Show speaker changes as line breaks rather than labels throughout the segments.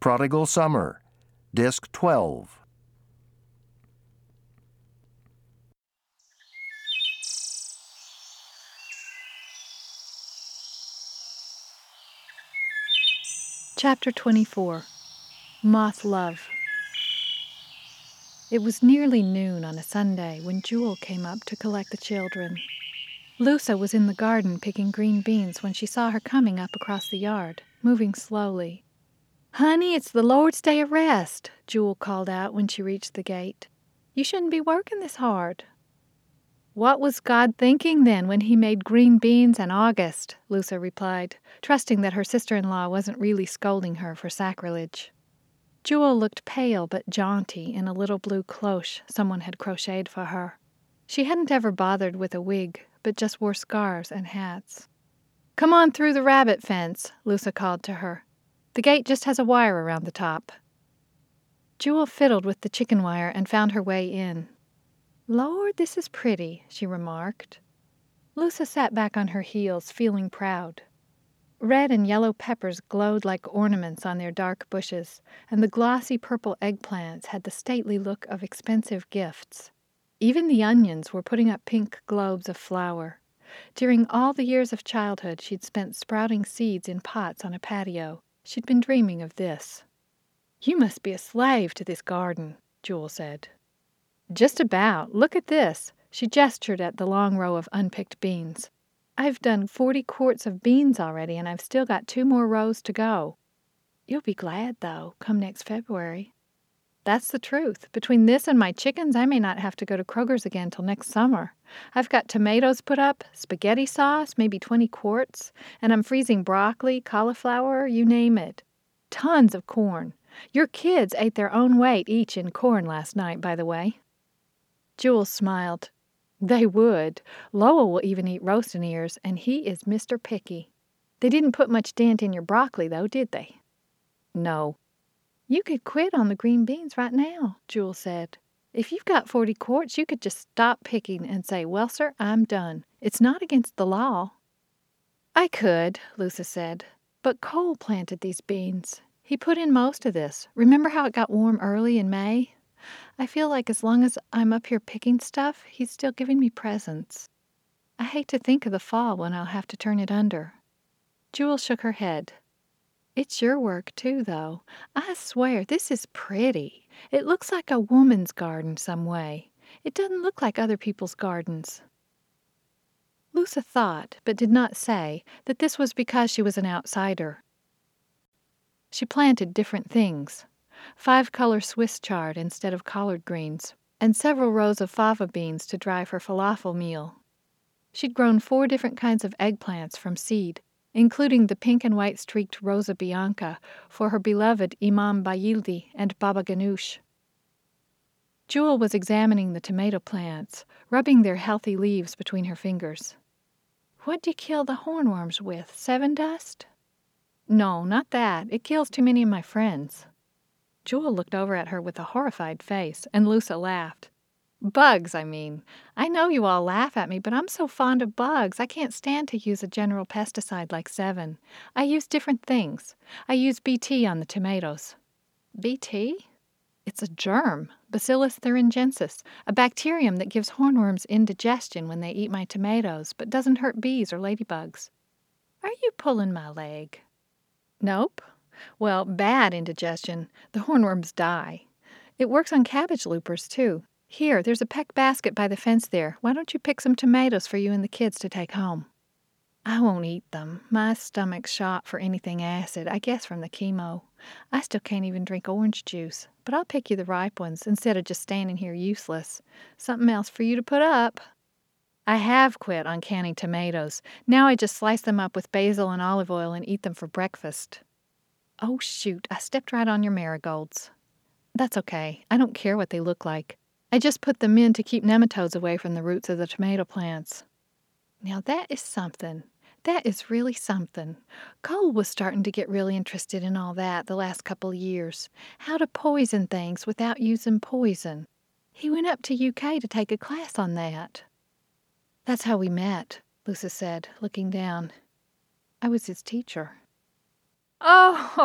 Prodigal Summer, Disc 12.
Chapter 24. Moth Love. It was nearly noon on a Sunday when Jewel came up to collect the children. Lusa was in the garden picking green beans when she saw her coming up across the yard, moving slowly. "Honey, it's the Lord's Day of Rest," Jewel called out when she reached the gate. "You shouldn't be working this hard." "What was God thinking then when He made green beans in August?" Lusa replied, trusting that her sister-in-law wasn't really scolding her for sacrilege. Jewel looked pale but jaunty in a little blue cloche someone had crocheted for her. She hadn't ever bothered with a wig, but just wore scarves and hats. "Come on through the rabbit fence," Lusa called to her. "The gate just has a wire around the top." Jewel fiddled with the chicken wire and found her way in. "Lord, this is pretty," she remarked. Lusa sat back on her heels, feeling proud. Red and yellow peppers glowed like ornaments on their dark bushes, and the glossy purple eggplants had the stately look of expensive gifts. Even the onions were putting up pink globes of flower. During all the years of childhood she'd spent sprouting seeds in pots on a patio, she'd been dreaming of this. "You must be a slave to this garden," Jewel said. "Just about. Look at this." She gestured at the long row of unpicked beans. "I've done 40 quarts of beans already, and I've still got 2 more rows to go." "You'll be glad, though, come next February." "That's the truth. Between this and my chickens, I may not have to go to Kroger's again till next summer. I've got tomatoes put up, spaghetti sauce, maybe 20 quarts, and I'm freezing broccoli, cauliflower, you name it. Tons of corn. Your kids ate their own weight each in corn last night, by the way." Jewel smiled. "They would. Lowell will even eat roasting ears, and he is Mr. Picky. They didn't put much dent in your broccoli, though, did they?" "No." "You could quit on the green beans right now," Jewel said. "If you've got 40 quarts, you could just stop picking and say, 'Well, sir, I'm done.' It's not against the law." "I could," Lusa said. "But Cole planted these beans. He put in most of this. Remember how it got warm early in May? I feel like as long as I'm up here picking stuff, he's still giving me presents. I hate to think of the fall when I'll have to turn it under." Jewel shook her head. "It's your work, too, though. I swear, this is pretty. It looks like a woman's garden some way. It doesn't look like other people's gardens." Lusa thought, but did not say, that this was because she was an outsider. She planted different things. 5-color Swiss chard instead of collard greens, and several rows of fava beans to dry for falafel meal. She'd grown 4 different kinds of eggplants from seed, including the pink and white streaked Rosa Bianca for her beloved Imam Bayildi and Baba Ganoush. Jewel was examining the tomato plants, rubbing their healthy leaves between her fingers. "What do you kill the hornworms with, 7 dust?" "No, not that. It kills too many of my friends." Jewel looked over at her with a horrified face, and Lusa laughed. "Bugs, I mean. I know you all laugh at me, but I'm so fond of bugs, I can't stand to use a general pesticide like 7. I use different things. I use BT on the tomatoes." "BT?" "It's a germ, Bacillus thuringiensis, a bacterium that gives hornworms indigestion when they eat my tomatoes, but doesn't hurt bees or ladybugs." "Are you pulling my leg?" "Nope. Well, bad indigestion. The hornworms die. It works on cabbage loopers, too. Here, there's a peck basket by the fence there. Why don't you pick some tomatoes for you and the kids to take home?" "I won't eat them. My stomach's shot for anything acid, I guess from the chemo. I still can't even drink orange juice. But I'll pick you the ripe ones instead of just standing here useless. Something else for you to put up." "I have quit on canning tomatoes. Now I just slice them up with basil and olive oil and eat them for breakfast." "Oh, shoot, I stepped right on your marigolds." "That's okay. I don't care what they look like. I just put them in to keep nematodes away from the roots of the tomato plants." "Now that is something. That is really something. Cole was starting to get really interested in all that the last couple years. How to poison things without using poison. He went up to UK to take a class on that." "That's how we met," Lusa said, looking down. "I was his teacher." "Oh!"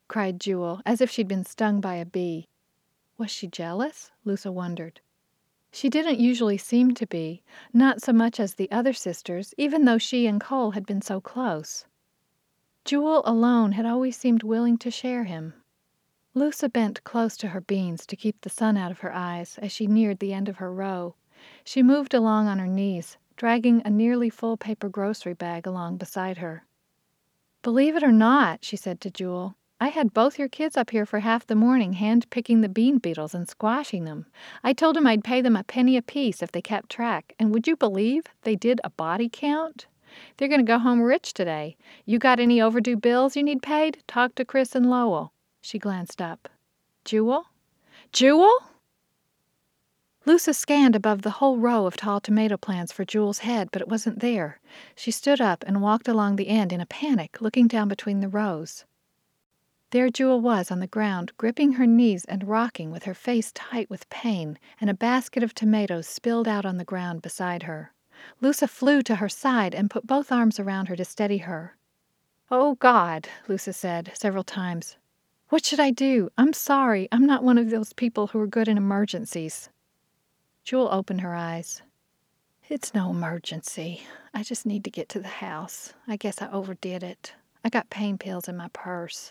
cried Jewel, as if she'd been stung by a bee. Was she jealous? Lusa wondered. She didn't usually seem to be, not so much as the other sisters, even though she and Cole had been so close. Jewel alone had always seemed willing to share him. Lusa bent close to her beans to keep the sun out of her eyes as she neared the end of her row. She moved along on her knees, dragging a nearly full paper grocery bag along beside her. "Believe it or not," she said to Jewel, "I had both your kids up here for half the morning hand-picking the bean beetles and squashing them. I told them I'd pay them a penny apiece if they kept track, and would you believe they did a body count? They're going to go home rich today. You got any overdue bills you need paid? Talk to Chris and Lowell." She glanced up. "Jewel? Jewel?" Lusa scanned above the whole row of tall tomato plants for Jewel's head, but it wasn't there. She stood up and walked along the end in a panic, looking down between the rows. There Jewel was on the ground, gripping her knees and rocking with her face tight with pain, and a basket of tomatoes spilled out on the ground beside her. Lusa flew to her side and put both arms around her to steady her. "Oh, God," Lusa said several times. "What should I do? I'm sorry. I'm not one of those people who are good in emergencies." Jewel opened her eyes. "It's no emergency. I just need to get to the house. I guess I overdid it. I got pain pills in my purse."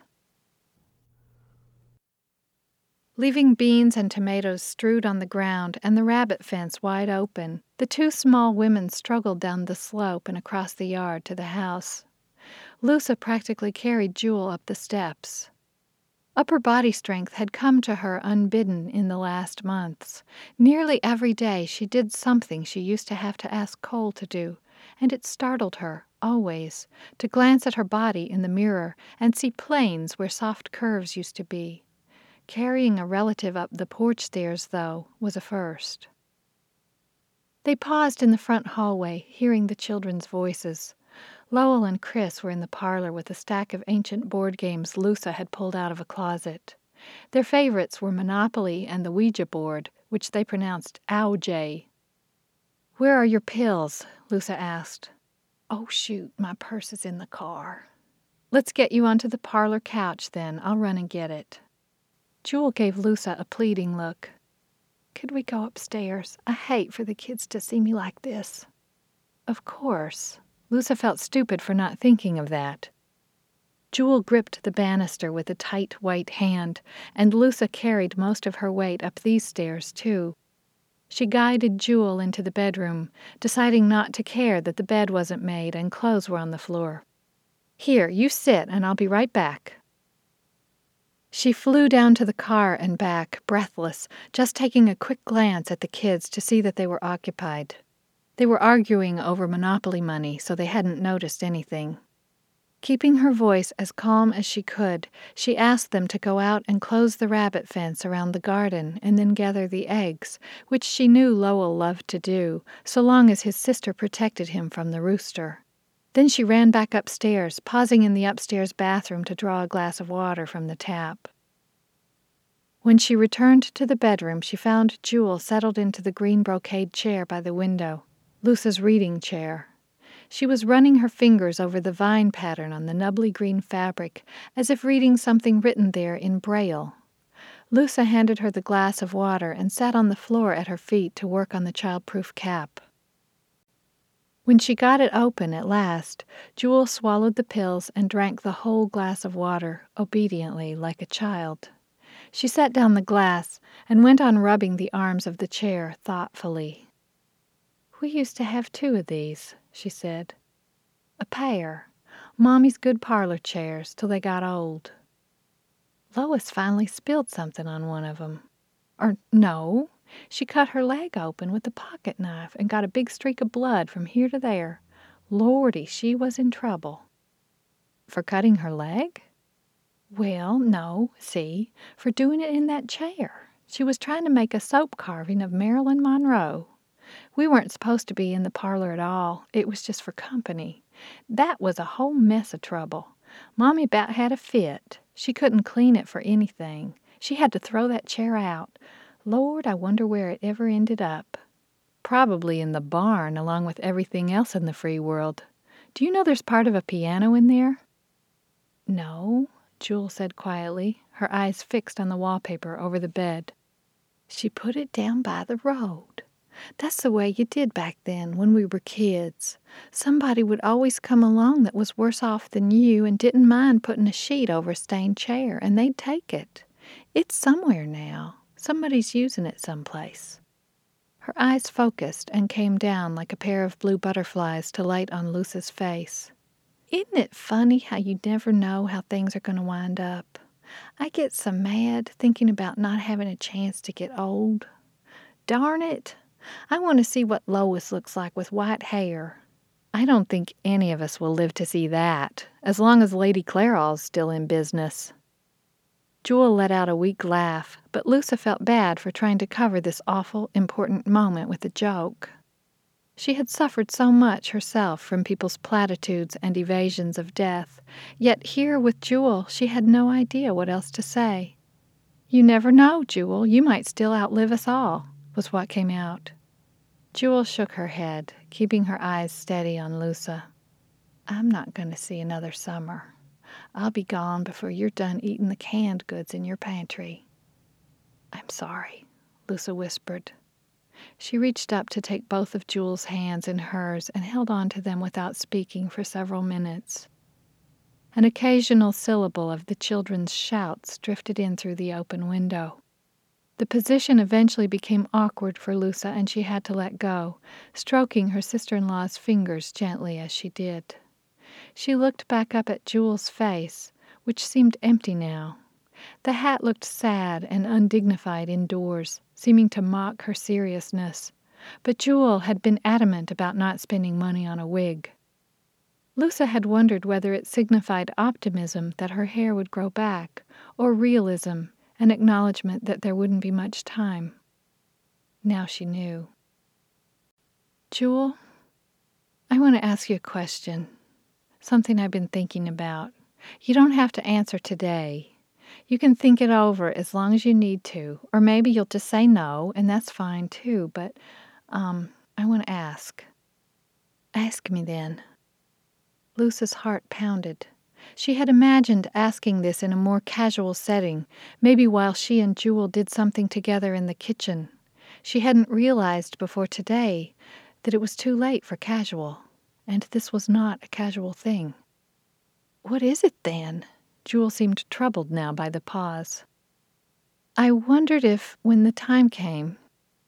Leaving beans and tomatoes strewed on the ground and the rabbit fence wide open, the two small women struggled down the slope and across the yard to the house. Lusa practically carried Jewel up the steps. Upper body strength had come to her unbidden in the last months. Nearly every day she did something she used to have to ask Cole to do, and it startled her, always, to glance at her body in the mirror and see planes where soft curves used to be. Carrying a relative up the porch stairs, though, was a first. They paused in the front hallway, hearing the children's voices. Lowell and Chris were in the parlor with a stack of ancient board games Lusa had pulled out of a closet. Their favorites were Monopoly and the Ouija board, which they pronounced Ow-Jay. "Where are your pills?" Lusa asked. "Oh, shoot, my purse is in the car." "Let's get you onto the parlor couch, then. I'll run and get it." Jewel gave Lusa a pleading look. "Could we go upstairs? I hate for the kids to see me like this." Of course. Lusa felt stupid for not thinking of that. Jewel gripped the banister with a tight white hand, and Lusa carried most of her weight up these stairs, too. She guided Jewel into the bedroom, deciding not to care that the bed wasn't made and clothes were on the floor. "Here, you sit, and I'll be right back." She flew down to the car and back, breathless, just taking a quick glance at the kids to see that they were occupied. They were arguing over Monopoly money, so they hadn't noticed anything. Keeping her voice as calm as she could, she asked them to go out and close the rabbit fence around the garden and then gather the eggs, which she knew Lowell loved to do, so long as his sister protected him from the rooster. Then she ran back upstairs, pausing in the upstairs bathroom to draw a glass of water from the tap. When she returned to the bedroom, she found Jewel settled into the green brocade chair by the window, Lusa's reading chair. She was running her fingers over the vine pattern on the nubbly green fabric, as if reading something written there in Braille. Lusa handed her the glass of water and sat on the floor at her feet to work on the child-proof cap. When she got it open at last, Jewel swallowed the pills and drank the whole glass of water, obediently, like a child. She set down the glass and went on rubbing the arms of the chair thoughtfully. "We used to have 2 of these," she said. "A pair. Mommy's good parlor chairs till they got old. Lois finally spilled something on one of them. Or no, she cut her leg open with a pocket knife and got a big streak of blood from here to there. Lordy, she was in trouble." "For cutting her leg?" "Well, no, see, for doing it in that chair. She was trying to make a soap carving of Marilyn Monroe. We weren't supposed to be in the parlor at all. It was just for company. That was a whole mess of trouble. Mommy about had a fit. She couldn't clean it for anything. She had to throw that chair out. Lord, I wonder where it ever ended up. Probably in the barn, along with everything else in the free world. Do you know there's part of a piano in there?" "No. Jewel said quietly, her eyes fixed on the wallpaper over the bed. She put it down by the road. That's the way you did back then when we were kids. Somebody would always come along that was worse off than you and didn't mind putting a sheet over a stained chair, and they'd take it. It's somewhere now. Somebody's using it someplace. Her eyes focused and came down like a pair of blue butterflies to light on Luce's face. Isn't it funny how you never know how things are going to wind up? I get so mad thinking about not having a chance to get old. Darn it! I want to see what Lois looks like with white hair. I don't think any of us will live to see that, as long as Lady Clairol's still in business. Jewel let out a weak laugh, but Luce felt bad for trying to cover this awful, important moment with a joke. She had suffered so much herself from people's platitudes and evasions of death, yet here with Jewel she had no idea what else to say. "You never know, Jewel. You might still outlive us all," was what came out. Jewel shook her head, keeping her eyes steady on Luce. "I'm not going to see another summer. I'll be gone before you're done eating the canned goods in your pantry." "I'm sorry," Luce whispered. She reached up to take both of Jewel's hands in hers and held on to them without speaking for several minutes. An occasional syllable of the children's shouts drifted in through the open window. The position eventually became awkward for Luce, and she had to let go, stroking her sister-in-law's fingers gently as she did. She looked back up at Jewel's face, which seemed empty now. The hat looked sad and undignified indoors, seeming to mock her seriousness, but Jewel had been adamant about not spending money on a wig. Luce had wondered whether it signified optimism that her hair would grow back, or realism, an acknowledgement that there wouldn't be much time. Now she knew. "Jewel, I want to ask you a question, something I've been thinking about. You don't have to answer today. You can think it over as long as you need to, or maybe you'll just say no, and that's fine too, but, I want to ask." "Ask me then." Luce's heart pounded. She had imagined asking this in a more casual setting, maybe while she and Jewel did something together in the kitchen. She hadn't realized before today that it was too late for casual, and this was not a casual thing. "What is it then?" Jewel seemed troubled now by the pause. "I wondered if the time came,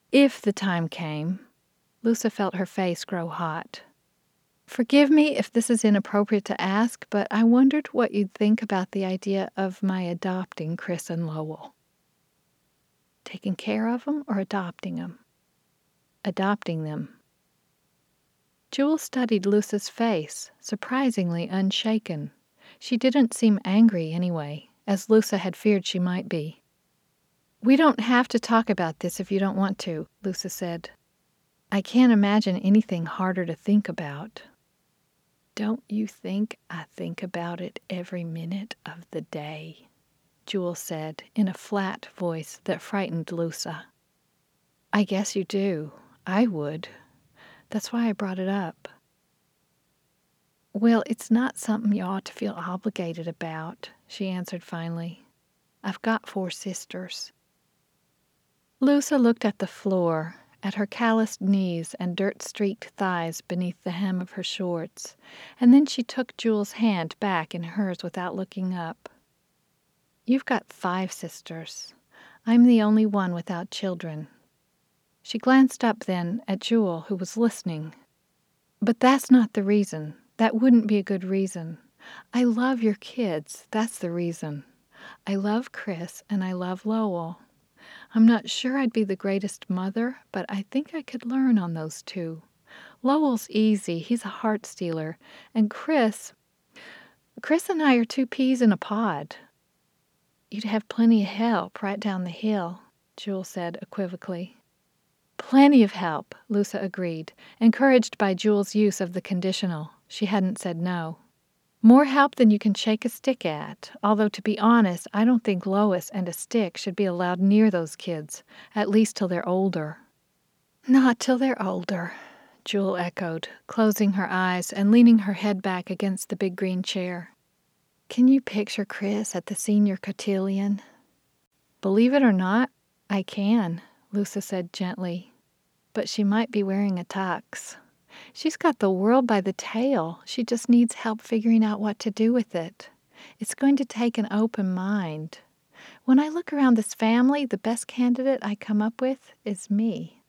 Luce felt her face grow hot. "Forgive me if this is inappropriate to ask, but I wondered what you'd think about the idea of my adopting Chris and Lowell." "Taking care of them or adopting them?" "Adopting them." Jewel studied Luce's face, surprisingly unshaken. She didn't seem angry anyway, as Luce had feared she might be. "We don't have to talk about this if you don't want to," Luce said. "I can't imagine anything harder to think about." "Don't you think I think about it every minute of the day?" Jewel said in a flat voice that frightened Luce. "I guess you do. I would. That's why I brought it up." "Well, it's not something you ought to feel obligated about," she answered finally. "I've got 4 sisters." Luce looked at the floor, at her calloused knees and dirt-streaked thighs beneath the hem of her shorts, and then she took Jewel's hand back in hers without looking up. "You've got 5 sisters. I'm the only one without children." She glanced up then at Jewel, who was listening. "But that's not the reason. That wouldn't be a good reason. I love your kids, that's the reason. I love Chris and I love Lowell. I'm not sure I'd be the greatest mother, but I think I could learn on those 2. Lowell's easy, he's a heart stealer, and Chris and I are 2 peas in a pod." "You'd have plenty of help right down the hill," Jewel said equivocally. "Plenty of help," Luce agreed, encouraged by Jewel's use of the conditional. She hadn't said no. "More help than you can shake a stick at, although to be honest, I don't think Lois and a stick should be allowed near those kids, at least till they're older." "Not till they're older," Jewel echoed, closing her eyes and leaning her head back against the big green chair. Can you picture Chris at the senior cotillion? Believe it or not, I can, Lusa said gently. But she might be wearing a tux. She's got the world by the tail. She just needs help figuring out what to do with it. It's going to take an open mind. When I look around this family, the best candidate I come up with is me.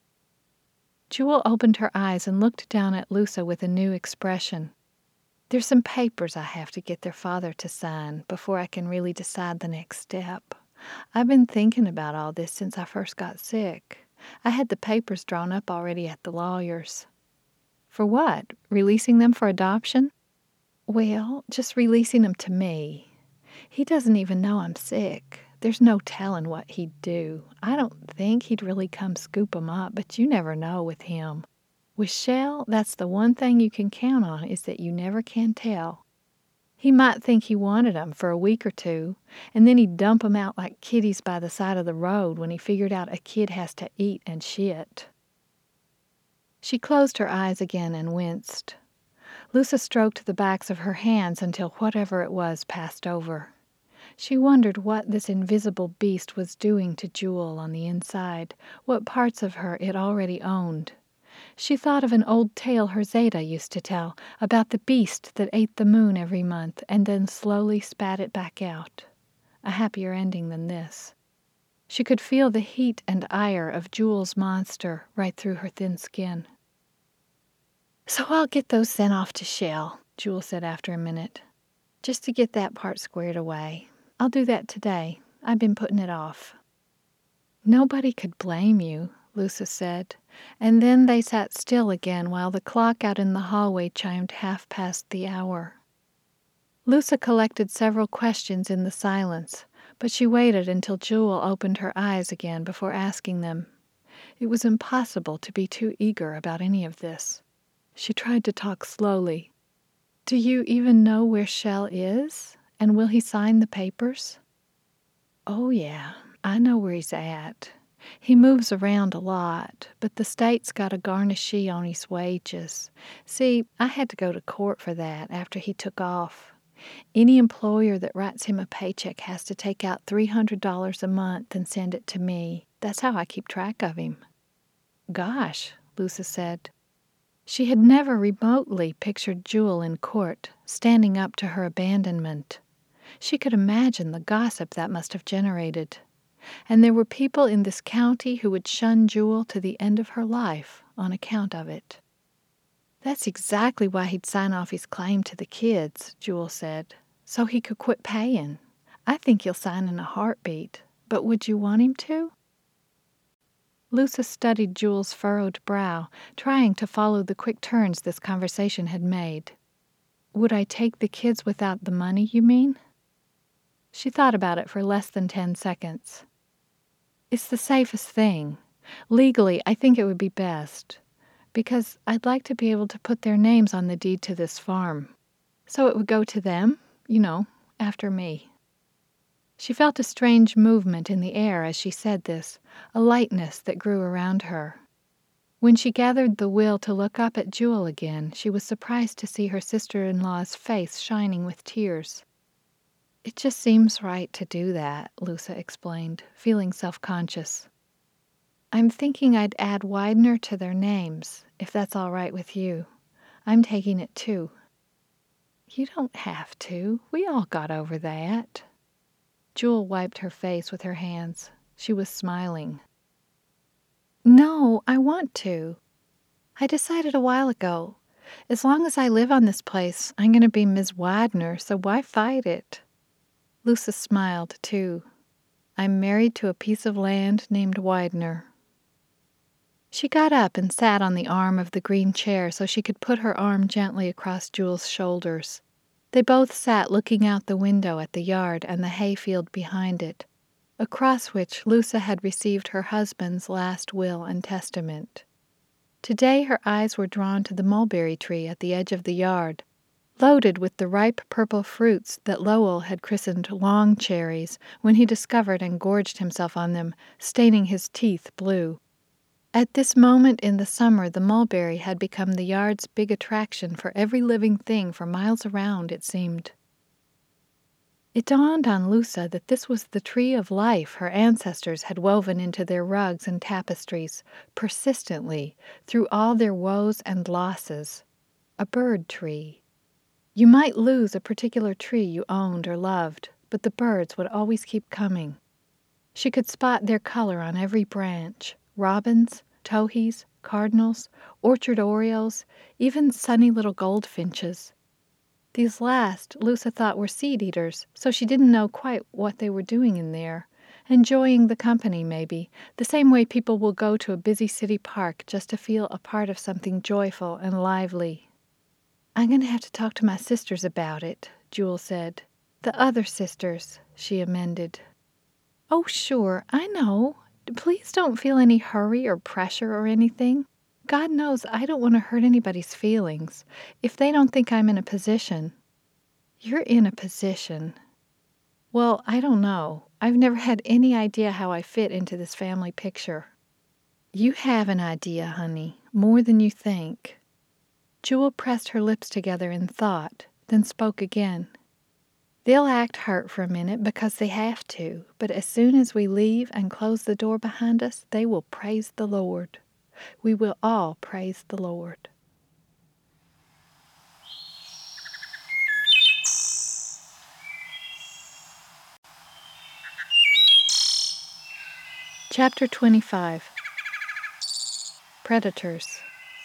Jewel opened her eyes and looked down at Lusa with a new expression. There's some papers I have to get their father to sign before I can really decide the next step. I've been thinking about all this since I first got sick. I had the papers drawn up already at the lawyer's. For what? Releasing them for adoption? Well, just releasing them to me. He doesn't even know I'm sick. There's no telling what he'd do. I don't think he'd really come scoop 'em up, but you never know with him. With Shell, that's the one thing you can count on, is that you never can tell. He might think he wanted 'em for a week or two, and then he'd dump 'em out like kitties by the side of the road when he figured out a kid has to eat and shit. She closed her eyes again and winced. Lusa stroked the backs of her hands until whatever it was passed over. She wondered what this invisible beast was doing to Jewel on the inside, what parts of her it already owned. She thought of an old tale her Zeta used to tell about the beast that ate the moon every month and then slowly spat it back out. A happier ending than this. She could feel the heat and ire of Jewel's monster right through her thin skin. So I'll get those sent off to Shell, Jewel said after a minute, just to get that part squared away. I'll do that today. I've been putting it off. Nobody could blame you, Lusa said, and then they sat still again while the clock out in the hallway chimed 1/2 the hour. Lusa collected several questions in the silence, but she waited until Jewel opened her eyes again before asking them. It was impossible to be too eager about any of this. She tried to talk slowly. Do you even know where Shell is? And will he sign the papers? Oh, yeah, I know where he's at. He moves around a lot, but the state's got a garnishee on his wages. See, I had to go to court for that after he took off. Any employer that writes him a paycheck has to take out $300 a month and send it to me. That's how I keep track of him. Gosh, Lusa said. She had never remotely pictured Jewel in court, standing up to her abandonment. She could imagine the gossip that must have generated. And there were people in this county who would shun Jewel to the end of her life on account of it. That's exactly why he'd sign off his claim to the kids, Jewel said, so he could quit paying. I think he'll sign in a heartbeat, but would you want him to? Lusa studied Jewel's furrowed brow, trying to follow the quick turns this conversation had made. Would I take the kids without the money, you mean? She thought about it for less than 10 seconds. It's the safest thing. Legally, I think it would be best, because I'd like to be able to put their names on the deed to this farm. So it would go to them, after me. She felt a strange movement in the air as she said this, a lightness that grew around her. When she gathered the will to look up at Jewel again, she was surprised to see her sister-in-law's face shining with tears. It just seems right to do that, Lusa explained, feeling self-conscious. I'm thinking I'd add Widener to their names, if that's all right with you. I'm taking it too. You don't have to. We all got over that. Jewel wiped her face with her hands. She was smiling. No, I want to. I decided a while ago. As long as I live on this place, I'm going to be Ms. Widener, so why fight it? Lusa smiled, too. I'm married to a piece of land named Widener. She got up and sat on the arm of the green chair so she could put her arm gently across Jewel's shoulders. They both sat looking out the window at the yard and the hayfield behind it, across which Lusa had received her husband's last will and testament. Today her eyes were drawn to the mulberry tree at the edge of the yard, loaded with the ripe purple fruits that Lowell had christened long cherries when he discovered and gorged himself on them, staining his teeth blue. At this moment in the summer, the mulberry had become the yard's big attraction for every living thing for miles around, it seemed. It dawned on Lusa that this was the tree of life her ancestors had woven into their rugs and tapestries, persistently, through all their woes and losses. A bird tree. You might lose a particular tree you owned or loved, but the birds would always keep coming. She could spot their color on every branch: robins, towhees, cardinals, orchard orioles, even sunny little goldfinches. These last Lusa thought were seed-eaters, so she didn't know quite what they were doing in there. Enjoying the company, maybe, the same way people will go to a busy city park just to feel a part of something joyful and lively. "I'm going to have to talk to my sisters about it," Jewel said. "The other sisters," she amended. "Oh, sure, I know. Please don't feel any hurry or pressure or anything. God knows I don't want to hurt anybody's feelings. If they don't think I'm in a position—" "You're in a position." "Well, I don't know. I've never had any idea how I fit into this family picture." "You have an idea, honey, more than you think." Jewel pressed her lips together in thought, then spoke again. "They'll act hurt for a minute because they have to, but as soon as we leave and close the door behind us, they will praise the Lord. We will all praise the Lord." Chapter 25. Predators.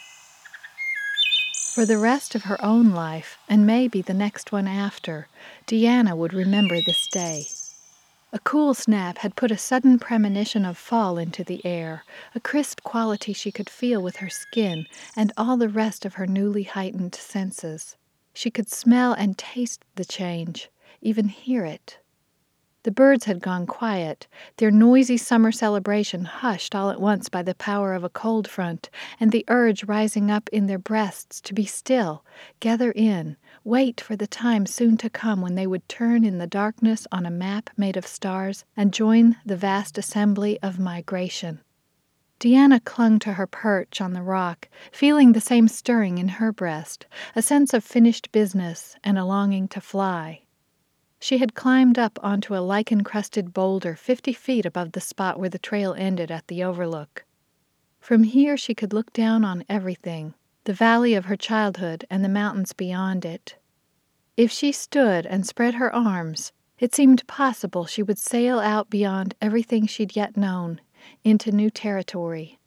For the rest of her own life, and maybe the next one after, Deanna would remember this day. A cool snap had put a sudden premonition of fall into the air, a crisp quality she could feel with her skin and all the rest of her newly heightened senses. She could smell and taste the change, even hear it. The birds had gone quiet, their noisy summer celebration hushed all at once by the power of a cold front, and the urge rising up in their breasts to be still, gather in, wait for the time soon to come when they would turn in the darkness on a map made of stars and join the vast assembly of migration. Deanna clung to her perch on the rock, feeling the same stirring in her breast, a sense of finished business and a longing to fly. She had climbed up onto a lichen-crusted boulder 50 feet above the spot where the trail ended at the overlook. From here she could look down on everything, the valley of her childhood and the mountains beyond it. If she stood and spread her arms, it seemed possible she would sail out beyond everything she'd yet known, into new territory.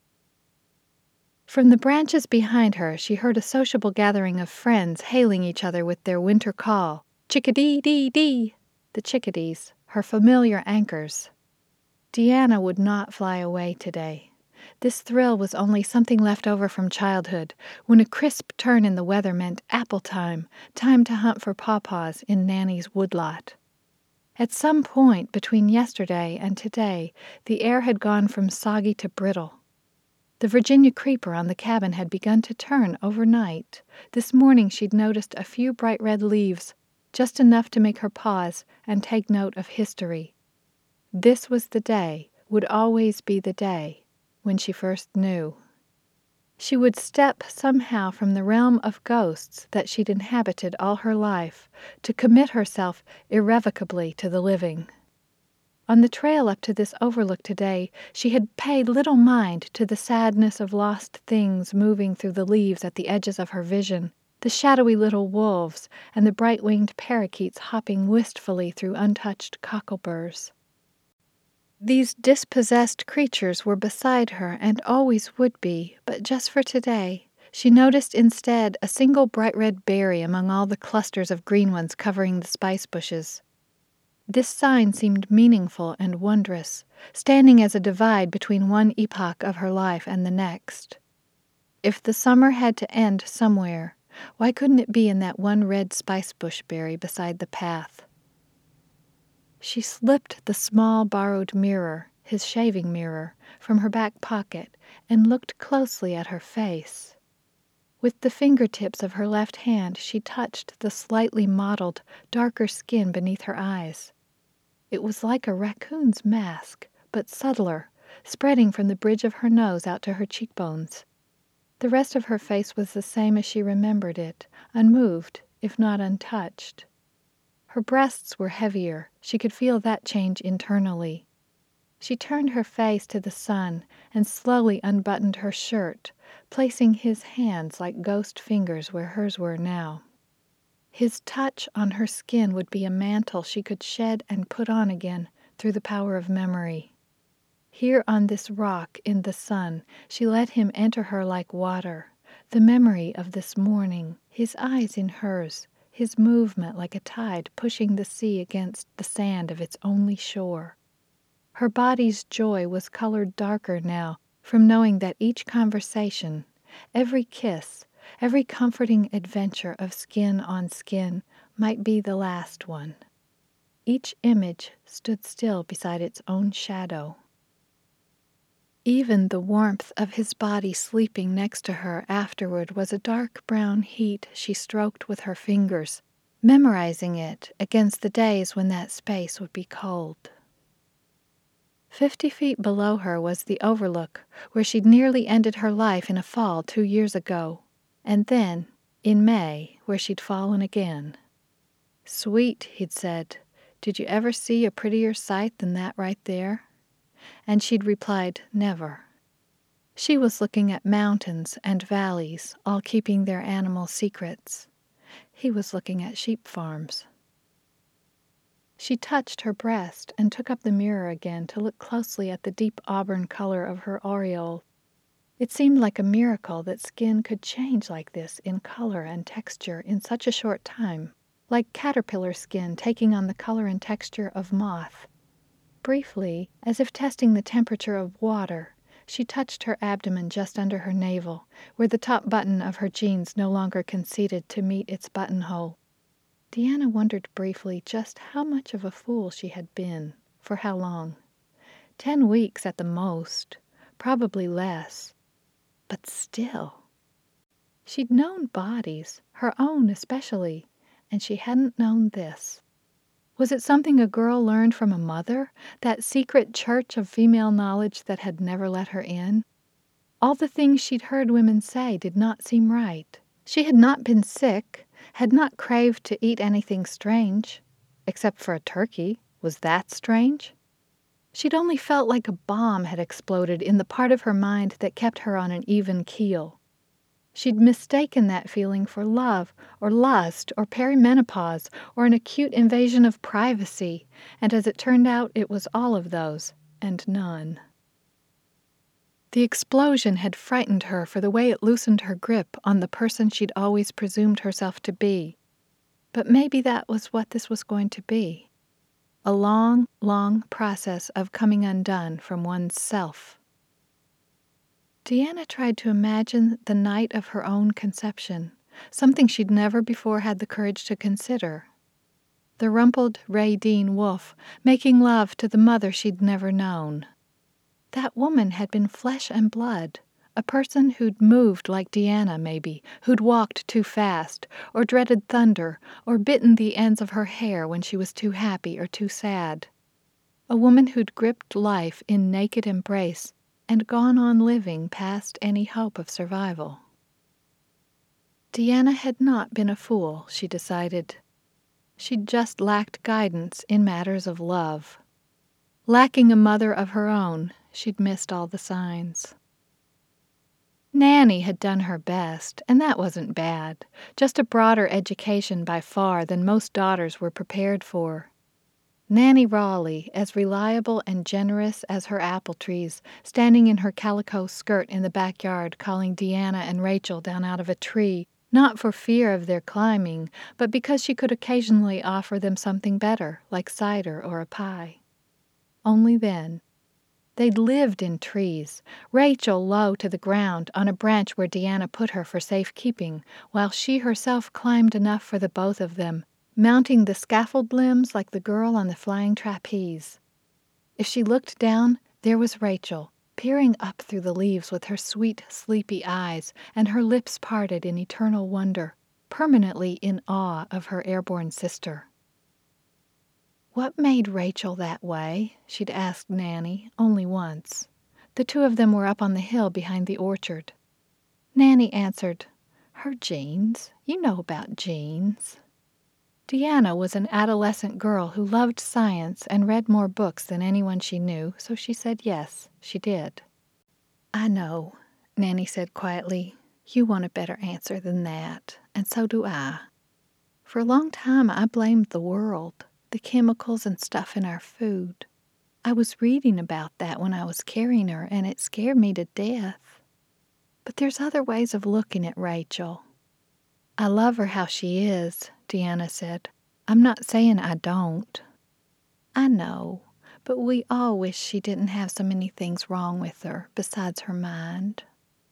From the branches behind her she heard a sociable gathering of friends hailing each other with their winter call, "Chickadee-dee-dee," the chickadees, her familiar anchors. Deanna would not fly away today. This thrill was only something left over from childhood, when a crisp turn in the weather meant apple time, time to hunt for pawpaws in Nanny's woodlot. At some point between yesterday and today, the air had gone from soggy to brittle. The Virginia creeper on the cabin had begun to turn overnight. This morning she'd noticed a few bright red leaves, just enough to make her pause and take note of history. This was the day, would always be the day, when she first knew. She would step somehow from the realm of ghosts that she'd inhabited all her life to commit herself irrevocably to the living. On the trail up to this overlook today, she had paid little mind to the sadness of lost things moving through the leaves at the edges of her vision, the shadowy little wolves and the bright-winged parakeets hopping wistfully through untouched cockleburs. These dispossessed creatures were beside her and always would be, but just for today, she noticed instead a single bright red berry among all the clusters of green ones covering the spice bushes. This sign seemed meaningful and wondrous, standing as a divide between one epoch of her life and the next. If the summer had to end somewhere, why couldn't it be in that one red spice bush berry beside the path? She slipped the small borrowed mirror, his shaving mirror, from her back pocket and looked closely at her face. With the fingertips of her left hand, she touched the slightly mottled, darker skin beneath her eyes. It was like a raccoon's mask, but subtler, spreading from the bridge of her nose out to her cheekbones. The rest of her face was the same as she remembered it, unmoved, if not untouched. Her breasts were heavier. She could feel that change internally. She turned her face to the sun and slowly unbuttoned her shirt, placing his hands like ghost fingers where hers were now. His touch on her skin would be a mantle she could shed and put on again through the power of memory. Here on this rock in the sun, she let him enter her like water, the memory of this morning, his eyes in hers, his movement like a tide pushing the sea against the sand of its only shore. Her body's joy was colored darker now from knowing that each conversation, every kiss, every comforting adventure of skin on skin might be the last one. Each image stood still beside its own shadow. Even the warmth of his body sleeping next to her afterward was a dark brown heat she stroked with her fingers, memorizing it against the days when that space would be cold. 50 feet below her was the overlook where she'd nearly ended her life in a fall 2 years ago, and then, in May, where she'd fallen again. "Sweet," he'd said, "did you ever see a prettier sight than that right there?" And she'd replied, "Never." She was looking at mountains and valleys, all keeping their animal secrets. He was looking at sheep farms. She touched her breast and took up the mirror again to look closely at the deep auburn color of her aureole. It seemed like a miracle that skin could change like this in color and texture in such a short time, like caterpillar skin taking on the color and texture of moth. Briefly, as if testing the temperature of water, she touched her abdomen just under her navel, where the top button of her jeans no longer conceded to meet its buttonhole. Deanna wondered briefly just how much of a fool she had been, for how long. 10 weeks at the most, probably less. But still. She'd known bodies, her own especially, and she hadn't known this. Was it something a girl learned from a mother, that secret church of female knowledge that had never let her in? All the things she'd heard women say did not seem right. She had not been sick, had not craved to eat anything strange, except for a turkey. Was that strange? She'd only felt like a bomb had exploded in the part of her mind that kept her on an even keel. She'd mistaken that feeling for love, or lust, or perimenopause, or an acute invasion of privacy, and as it turned out, it was all of those, and none. The explosion had frightened her for the way it loosened her grip on the person she'd always presumed herself to be. But maybe that was what this was going to be. A long, long process of coming undone from one's self. Deanna tried to imagine the night of her own conception, something she'd never before had the courage to consider. The rumpled Ray Dean wolf making love to the mother she'd never known. That woman had been flesh and blood, a person who'd moved like Deanna, maybe, who'd walked too fast, or dreaded thunder, or bitten the ends of her hair when she was too happy or too sad. A woman who'd gripped life in naked embrace and gone on living past any hope of survival. Deanna had not been a fool, she decided. She'd just lacked guidance in matters of love. Lacking a mother of her own, she'd missed all the signs. Nanny had done her best, and that wasn't bad, just a broader education by far than most daughters were prepared for. Nanny Raleigh, as reliable and generous as her apple trees, standing in her calico skirt in the backyard calling Deanna and Rachel down out of a tree, not for fear of their climbing, but because she could occasionally offer them something better, like cider or a pie. Only then. They'd lived in trees, Rachel low to the ground on a branch where Deanna put her for safekeeping, while she herself climbed enough for the both of them, mounting the scaffold limbs like the girl on the flying trapeze. If she looked down, there was Rachel, peering up through the leaves with her sweet, sleepy eyes and her lips parted in eternal wonder, permanently in awe of her airborne sister. What made Rachel that way? She'd asked Nanny, only once. The two of them were up on the hill behind the orchard. Nanny answered, "Her genes. You know about genes." Deanna was an adolescent girl who loved science and read more books than anyone she knew, so she said yes, she did. "I know," Nanny said quietly. "You want a better answer than that, and so do I. For a long time I blamed the world, the chemicals and stuff in our food. I was reading about that when I was carrying her, and it scared me to death. But there's other ways of looking at Rachel. I love her how she is," Deanna said. "I'm not saying I don't. I know, but we all wish she didn't have so many things wrong with her besides her mind."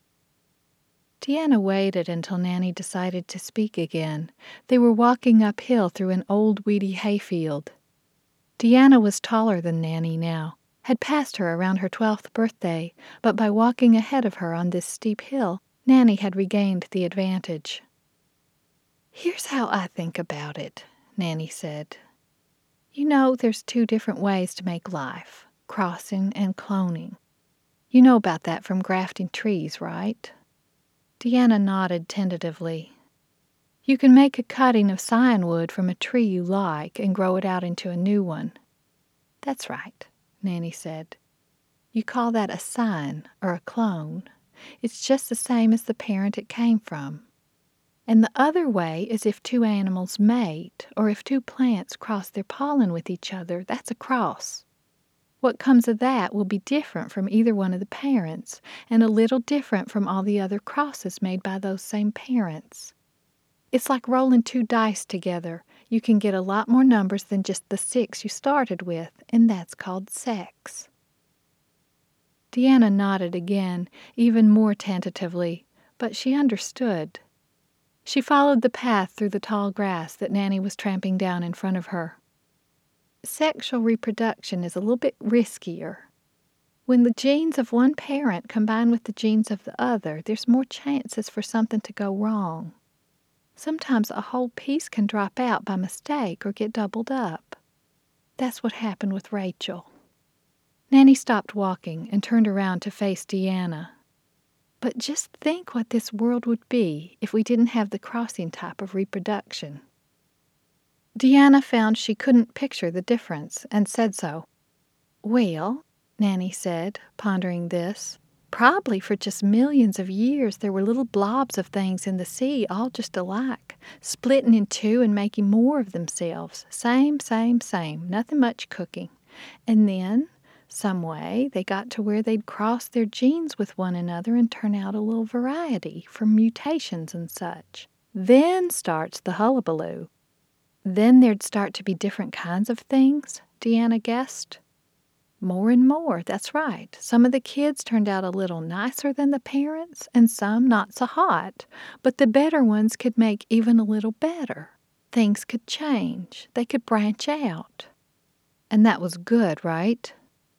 Deanna waited until Nanny decided to speak again. They were walking uphill through an old weedy hayfield. Deanna was taller than Nanny now, had passed her around her 12th birthday, but by walking ahead of her on this steep hill, Nanny had regained the advantage. "Here's how I think about it," Nanny said. "You know there's 2 different ways to make life, crossing and cloning. You know about that from grafting trees, right?" Deanna nodded tentatively. "You can make a cutting of cyanwood from a tree you like and grow it out into a new one." "That's right," Nanny said. "You call that a sign or a clone. It's just the same as the parent it came from. And the other way is if 2 animals mate, or if 2 plants cross their pollen with each other, that's a cross. What comes of that will be different from either one of the parents, and a little different from all the other crosses made by those same parents. It's like rolling 2 dice together. You can get a lot more numbers than just the 6 you started with, and that's called sex." Deanna nodded again, even more tentatively, but she understood. She followed the path through the tall grass that Nanny was tramping down in front of her. "Sexual reproduction is a little bit riskier. When the genes of one parent combine with the genes of the other, there's more chances for something to go wrong. Sometimes a whole piece can drop out by mistake or get doubled up. That's what happened with Rachel." Nanny stopped walking and turned around to face Deanna. "But just think what this world would be if we didn't have the crossing type of reproduction." Deanna found she couldn't picture the difference and said so. "Well," Nanny said, pondering this, "probably for just millions of years there were little blobs of things in the sea all just alike, splitting in 2 and making more of themselves. Same, nothing much cooking. And then, some way, they got to where they'd cross their genes with one another and turn out a little variety from mutations and such. Then starts the hullabaloo." "Then there'd start to be different kinds of things?" Deanna guessed. "More and more, that's right. Some of the kids turned out a little nicer than the parents, and some not so hot, but the better ones could make even a little better. Things could change. They could branch out. And that was good, right?"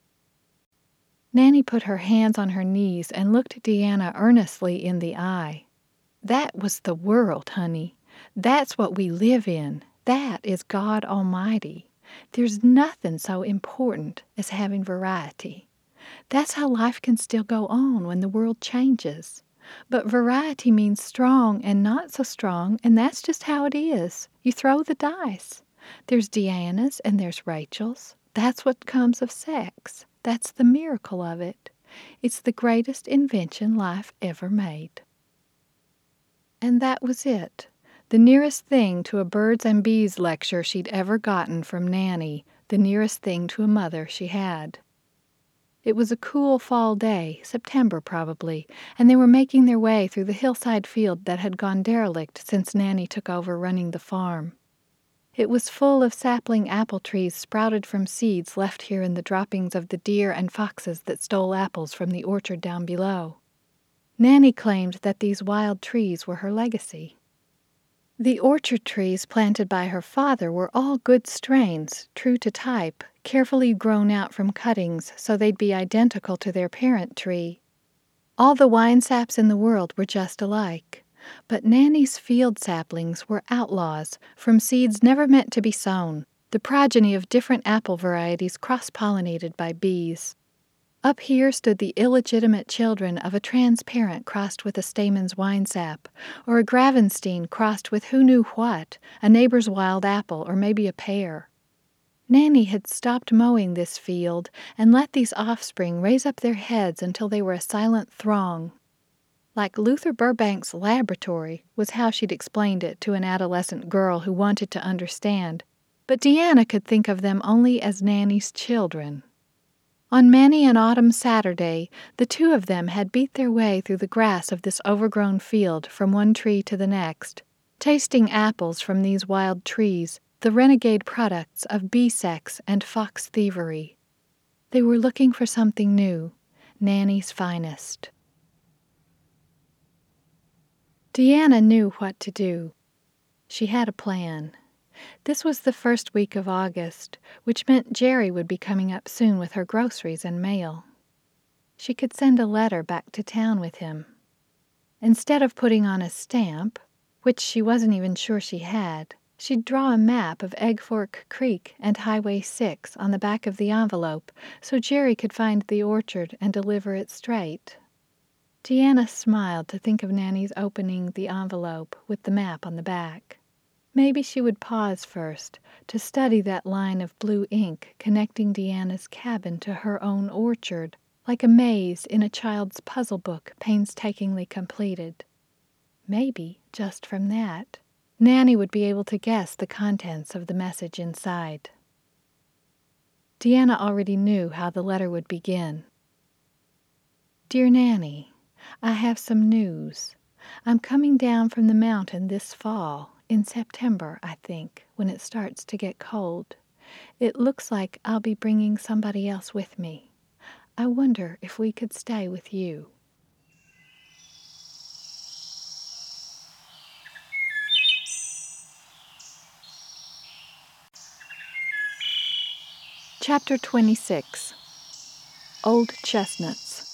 Nanny put her hands on her knees and looked Deanna earnestly in the eye. "That was the world, honey. That's what we live in. That is God Almighty. There's nothing so important as having variety. That's how life can still go on when the world changes. But variety means strong and not so strong, and that's just how it is. You throw the dice. There's Deanna's and there's Rachel's. That's what comes of sex. That's the miracle of it. It's the greatest invention life ever made." And that was it. The nearest thing to a birds and bees lecture she'd ever gotten from Nanny, the nearest thing to a mother she had. It was a cool fall day, September probably, and they were making their way through the hillside field that had gone derelict since Nanny took over running the farm. It was full of sapling apple trees sprouted from seeds left here in the droppings of the deer and foxes that stole apples from the orchard down below. Nanny claimed that these wild trees were her legacy. The orchard trees planted by her father were all good strains, true to type, carefully grown out from cuttings so they'd be identical to their parent tree. All the wine saps in the world were just alike, but Nanny's field saplings were outlaws from seeds never meant to be sown, the progeny of different apple varieties cross-pollinated by bees. Up here stood the illegitimate children of a transparent crossed with a Stamen's winesap, or a Gravenstein crossed with who knew what, a neighbor's wild apple, or maybe a pear. Nanny had stopped mowing this field and let these offspring raise up their heads until they were a silent throng. Like Luther Burbank's laboratory was how she'd explained it to an adolescent girl who wanted to understand, but Deanna could think of them only as Nanny's children. On many an autumn Saturday, the two of them had beat their way through the grass of this overgrown field from one tree to the next, tasting apples from these wild trees, the renegade products of bee sex and fox thievery. They were looking for something new, Nanny's finest. Deanna knew what to do. She had a plan. This was the first week of August, which meant Jerry would be coming up soon with her groceries and mail. She could send a letter back to town with him. Instead of putting on a stamp, which she wasn't even sure she had, she'd draw a map of Egg Fork Creek and Highway 6 on the back of the envelope so Jerry could find the orchard and deliver it straight. Deanna smiled to think of Nanny's opening the envelope with the map on the back. Maybe she would pause first to study that line of blue ink connecting Deanna's cabin to her own orchard, like a maze in a child's puzzle book painstakingly completed. Maybe, just from that, Nanny would be able to guess the contents of the message inside. Deanna already knew how the letter would begin. Dear Nanny, I have some news. I'm coming down from the mountain this fall. In September, I think, when it starts to get cold. It looks like I'll be bringing somebody else with me. I wonder if we could stay with you. Chapter 26. Old Chestnuts.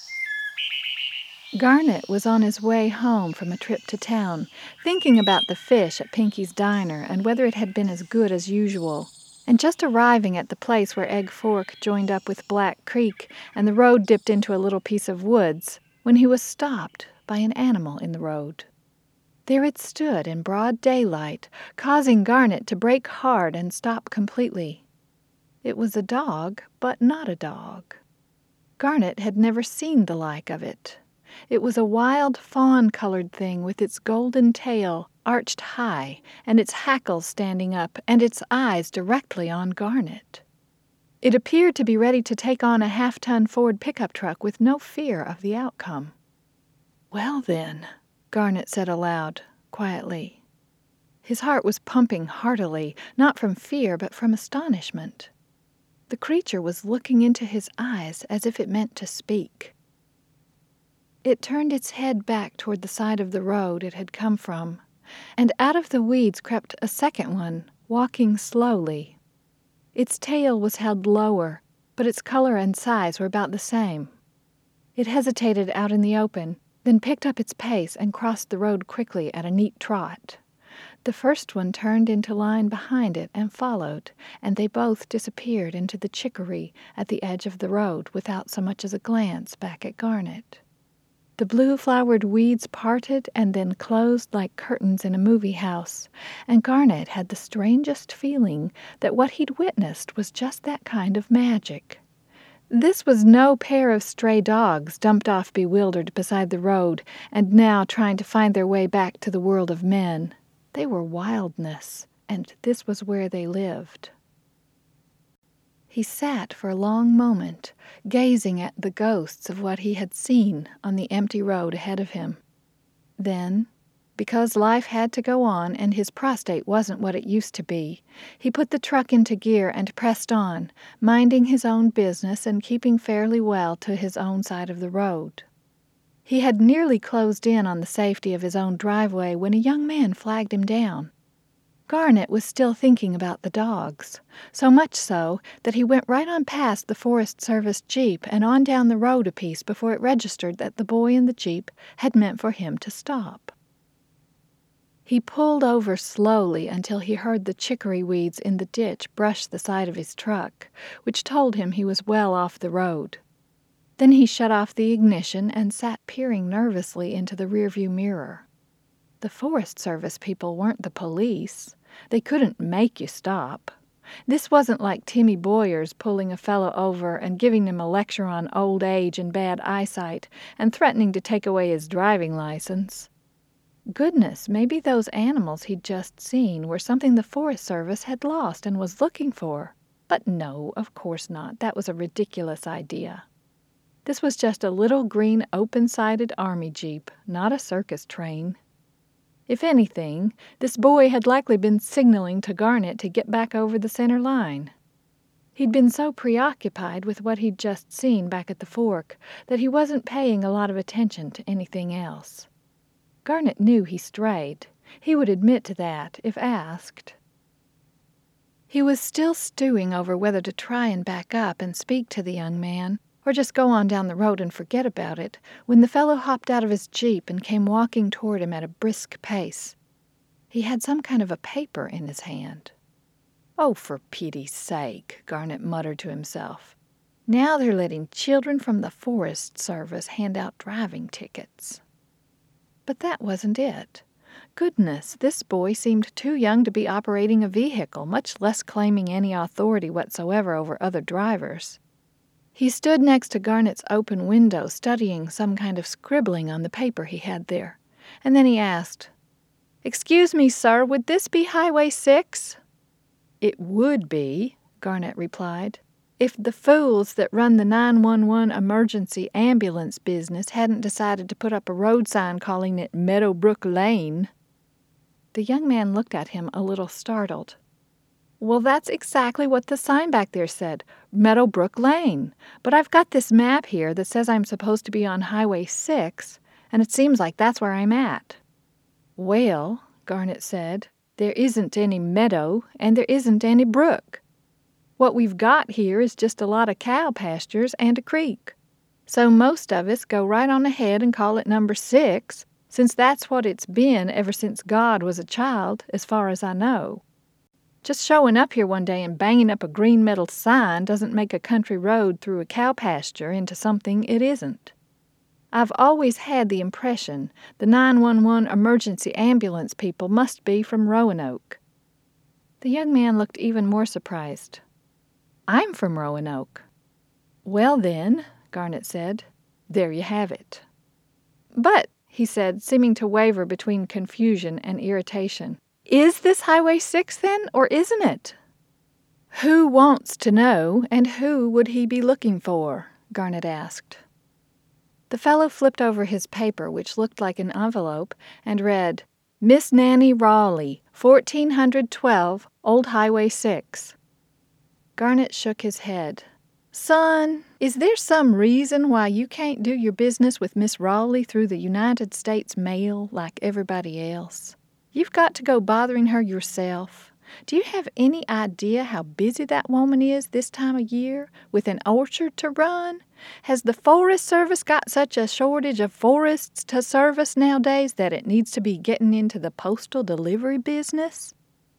Garnet was on his way home from a trip to town, thinking about the fish at Pinky's Diner and whether it had been as good as usual, and just arriving at the place where Egg Fork joined up with Black Creek and the road dipped into a little piece of woods, when he was stopped by an animal in the road. There it stood in broad daylight, causing Garnet to brake hard and stop completely. It was a dog, but not a dog. Garnet had never seen the like of it. It was a wild fawn-colored thing with its golden tail arched high and its hackles standing up and its eyes directly on Garnet. It appeared to be ready to take on a half-ton Ford pickup truck with no fear of the outcome. Well then, Garnet said aloud, quietly. His heart was pumping heartily, not from fear but from astonishment. The creature was looking into his eyes as if it meant to speak. It turned its head back toward the side of the road it had come from, and out of the weeds crept a second one, walking slowly. Its tail was held lower, but its color and size were about the same. It hesitated out in the open, then picked up its pace and crossed the road quickly at a neat trot. The first one turned into line behind it and followed, and they both disappeared into the chicory at the edge of the road without so much as a glance back at Garnet. The blue-flowered weeds parted and then closed like curtains in a movie house, and Garnet had the strangest feeling that what he'd witnessed was just that kind of magic. This was no pair of stray dogs dumped off bewildered beside the road and now trying to find their way back to the world of men. They were wildness, and this was where they lived. He sat for a long moment, gazing at the ghosts of what he had seen on the empty road ahead of him. Then, because life had to go on and his prostate wasn't what it used to be, he put the truck into gear and pressed on, minding his own business and keeping fairly well to his own side of the road. He had nearly closed in on the safety of his own driveway when a young man flagged him down. Garnet was still thinking about the dogs, so much so that he went right on past the Forest Service Jeep and on down the road a piece before it registered that the boy in the Jeep had meant for him to stop. He pulled over slowly until he heard the chicory weeds in the ditch brush the side of his truck, which told him he was well off the road. Then he shut off the ignition and sat peering nervously into the rearview mirror. The Forest Service people weren't the police. They couldn't make you stop. This wasn't like Timmy Boyers pulling a fellow over and giving him a lecture on old age and bad eyesight and threatening to take away his driving license. Goodness, maybe those animals he'd just seen were something the Forest Service had lost and was looking for. But no, of course not. That was a ridiculous idea. This was just a little green open-sided army jeep, not a circus train. If anything, this boy had likely been signaling to Garnet to get back over the center line. He'd been so preoccupied with what he'd just seen back at the fork that he wasn't paying a lot of attention to anything else. Garnet knew he strayed. He would admit to that, if asked. He was still stewing over whether to try and back up and speak to the young man, or just go on down the road and forget about it, when the fellow hopped out of his jeep and came walking toward him at a brisk pace. He had some kind of a paper in his hand. "Oh, for pity's sake," Garnet muttered to himself. "Now they're letting children from the Forest Service hand out driving tickets." But that wasn't it. Goodness, this boy seemed too young to be operating a vehicle, much less claiming any authority whatsoever over other drivers. He stood next to Garnet's open window, studying some kind of scribbling on the paper he had there, and then he asked, "Excuse me, sir, would this be Highway 6? "It would be," Garnet replied, "if the fools that run the 911 emergency ambulance business hadn't decided to put up a road sign calling it Meadowbrook Lane." The young man looked at him a little startled. "Well, that's exactly what the sign back there said, Meadowbrook Lane. But I've got this map here that says I'm supposed to be on Highway 6, and it seems like that's where I'm at." "Well," Garnet said, "there isn't any meadow, and there isn't any brook. What we've got here is just a lot of cow pastures and a creek. So most of us go right on ahead and call it number 6, since that's what it's been ever since God was a child, as far as I know. Just showing up here one day and banging up a green metal sign doesn't make a country road through a cow pasture into something it isn't. I've always had the impression the 911 emergency ambulance people must be from Roanoke." The young man looked even more surprised. "I'm from Roanoke." "Well then," Garnet said, "there you have it." "But," he said, seeming to waver between confusion and irritation, "is this Highway 6 then, or isn't it?" "Who wants to know, and who would he be looking for?" Garnet asked. The fellow flipped over his paper, which looked like an envelope, and read, "Miss Nanny Rawley, 1412, Old Highway 6. Garnet shook his head. "Son, is there some reason why you can't do your business with Miss Rawley through the United States mail like everybody else? You've got to go bothering her yourself. Do you have any idea how busy that woman is this time of year, with an orchard to run? Has the Forest Service got such a shortage of forests to service nowadays that it needs to be getting into the postal delivery business?"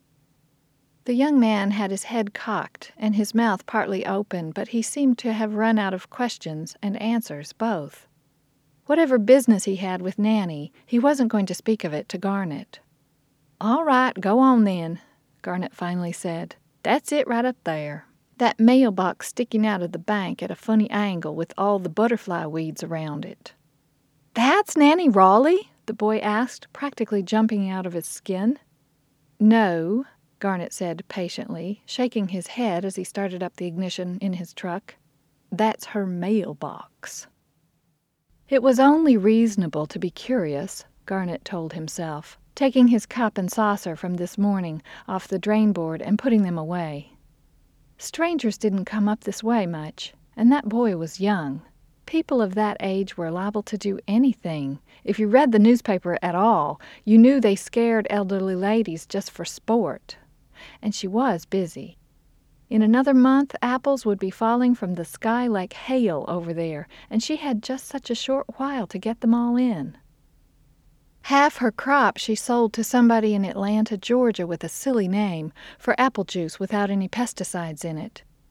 The young man had his head cocked and his mouth partly open, but he seemed to have run out of questions and answers both. Whatever business he had with Nanny, he wasn't going to speak of it to Garnet. "All right, go on then," Garnet finally said. "That's it right up there. That mailbox sticking out of the bank at a funny angle with all the butterfly weeds around it." "That's Nanny Rawley?" the boy asked, practically jumping out of his skin. "No," Garnet said patiently, shaking his head as he started up the ignition in his truck. "That's her mailbox." It was only reasonable to be curious, Garnet told himself, taking his cup and saucer from this morning off the drain board and putting them away. Strangers didn't come up this way much, and that boy was young. People of that age were liable to do anything. If you read the newspaper at all, you knew they scared elderly ladies just for sport. And she was busy. In another month, apples would be falling from the sky like hail over there, and she had just such a short while to get them all in. Half her crop she sold to somebody in Atlanta, Georgia, with a silly name, for apple juice without any pesticides in it.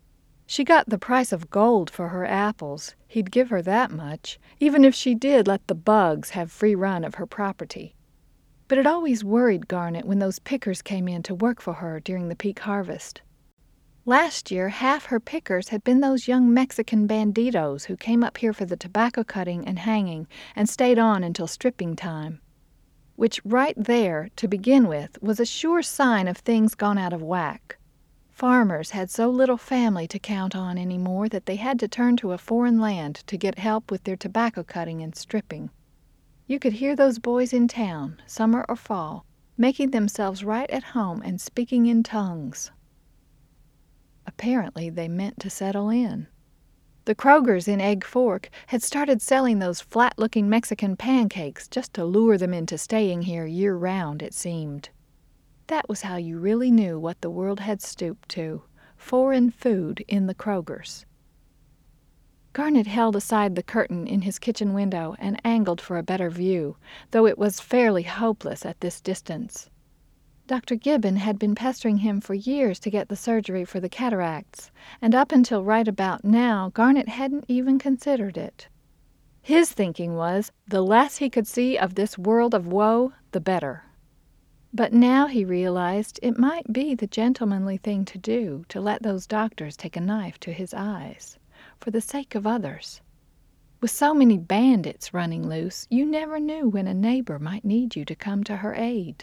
She got the price of gold for her apples. He'd give her that much, even if she did let the bugs have free run of her property. But it always worried Garnet when those pickers came in to work for her during the peak harvest. Last year, half her pickers had been those young Mexican banditos who came up here for the tobacco cutting and hanging and stayed on until stripping time. Which right there, to begin with, was a sure sign of things gone out of whack. Farmers had so little family to count on anymore that they had to turn to a foreign land to get help with their tobacco cutting and stripping. You could hear those boys in town, summer or fall, making themselves right at home and speaking in tongues. Apparently they meant to settle in. The Krogers in Egg Fork had started selling those flat-looking Mexican pancakes just to lure them into staying here year-round, it seemed. That was how you really knew what the world had stooped to, foreign food in the Krogers. Garnet held aside the curtain in his kitchen window and angled for a better view, though it was fairly hopeless at this distance. Dr. Gibbon had been pestering him for years to get the surgery for the cataracts, and up until right about now, Garnet hadn't even considered it. His thinking was, the less he could see of this world of woe, the better. But now he realized it might be the gentlemanly thing to do to let those doctors take a knife to his eyes, for the sake of others. With so many bandits running loose, you never knew when a neighbor might need you to come to her aid.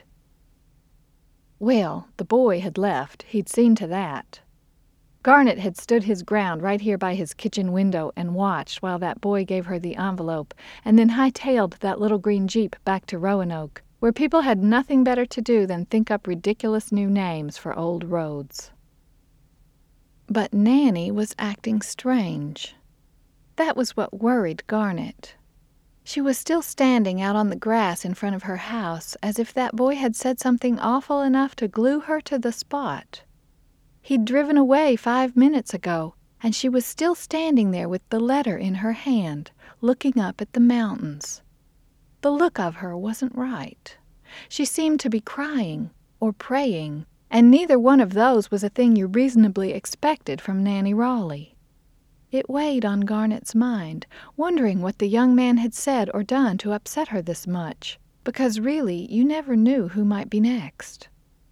Well, the boy had left. He'd seen to that. Garnet had stood his ground right here by his kitchen window and watched while that boy gave her the envelope and then hightailed that little green Jeep back to Roanoke, where people had nothing better to do than think up ridiculous new names for old roads. But Nanny was acting strange. That was what worried Garnet. She was still standing out on the grass in front of her house, as if that boy had said something awful enough to glue her to the spot. He'd driven away 5 minutes ago, and she was still standing there with the letter in her hand, looking up at the mountains. The look of her wasn't right. She seemed to be crying or praying, and neither one of those was a thing you reasonably expected from Nanny Raleigh. It weighed on Garnet's mind, wondering what the young man had said or done to upset her this much, because really you never knew who might be next.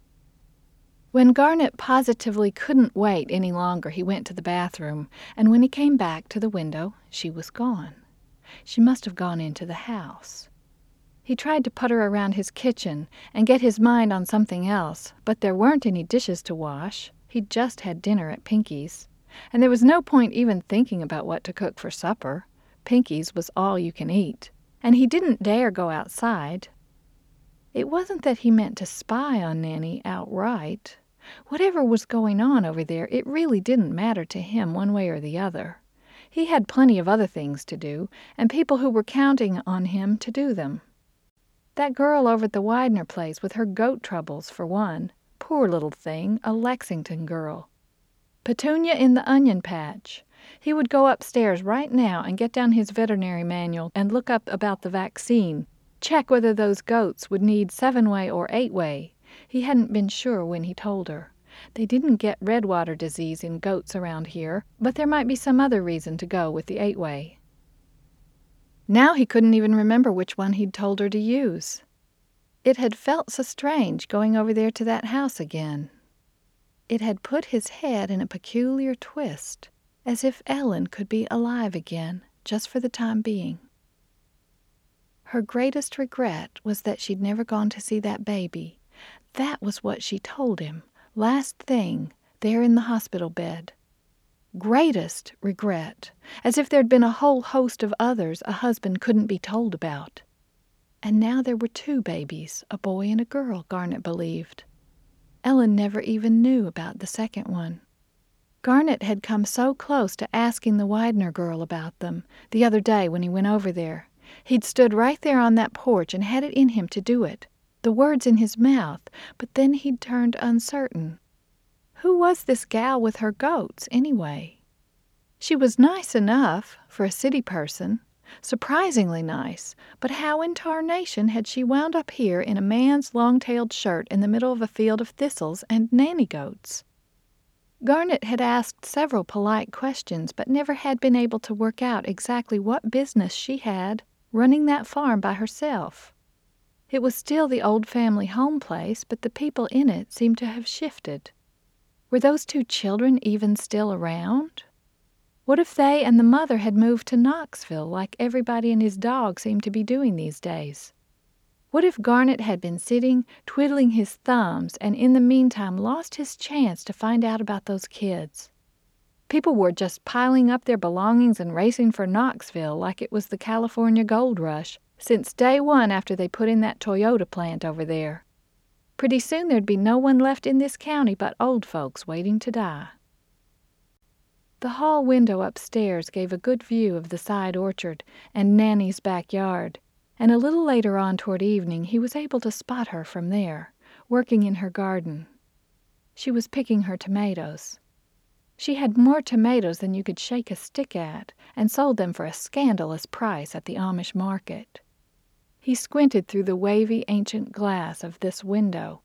When Garnet positively couldn't wait any longer, he went to the bathroom, and when he came back to the window, she was gone. She must have gone into the house. He tried to putter around his kitchen and get his mind on something else, but there weren't any dishes to wash. He'd just had dinner at Pinky's. And there was no point even thinking about what to cook for supper. Pinky's was all you can eat, and he didn't dare go outside. It wasn't that he meant to spy on Nanny outright. Whatever was going on over there, it really didn't matter to him one way or the other. He had plenty of other things to do, and people who were counting on him to do them. That girl over at the Widener place with her goat troubles, for one. Poor little thing, a Lexington girl. Petunia in the onion patch. He would go upstairs right now and get down his veterinary manual and look up about the vaccine, check whether those goats would need 7-way or 8-way. He hadn't been sure when he told her. They didn't get redwater disease in goats around here, but there might be some other reason to go with the 8-way. Now he couldn't even remember which one he'd told her to use. It had felt so strange going over there to that house again. It had put his head in a peculiar twist, as if Ellen could be alive again, just for the time being. Her greatest regret was that she'd never gone to see that baby. That was what she told him, last thing, there in the hospital bed. Greatest regret, as if there'd been a whole host of others a husband couldn't be told about. And now there were 2 babies, a boy and a girl, Garnet believed. Ellen never even knew about the second one. Garnet had come so close to asking the Widener girl about them the other day when he went over there. He'd stood right there on that porch and had it in him to do it, the words in his mouth, but then he'd turned uncertain. Who was this gal with her goats, anyway? She was nice enough for a city person, surprisingly nice, but how in tarnation had she wound up here in a man's long-tailed shirt in the middle of a field of thistles and nanny goats? Garnet had asked several polite questions, but never had been able to work out exactly what business she had running that farm by herself. It was still the old family home place, but the people in it seemed to have shifted. Were those two children even still around? What if they and the mother had moved to Knoxville like everybody and his dog seemed to be doing these days? What if Garnet had been sitting, twiddling his thumbs, and in the meantime lost his chance to find out about those kids? People were just piling up their belongings and racing for Knoxville like it was the California gold rush, since day one after they put in that Toyota plant over there. Pretty soon there'd be no one left in this county but old folks waiting to die. The hall window upstairs gave a good view of the side orchard and Nanny's backyard, and a little later on toward evening he was able to spot her from there, working in her garden. She was picking her tomatoes. She had more tomatoes than you could shake a stick at, and sold them for a scandalous price at the Amish market. He squinted through the wavy ancient glass of this window.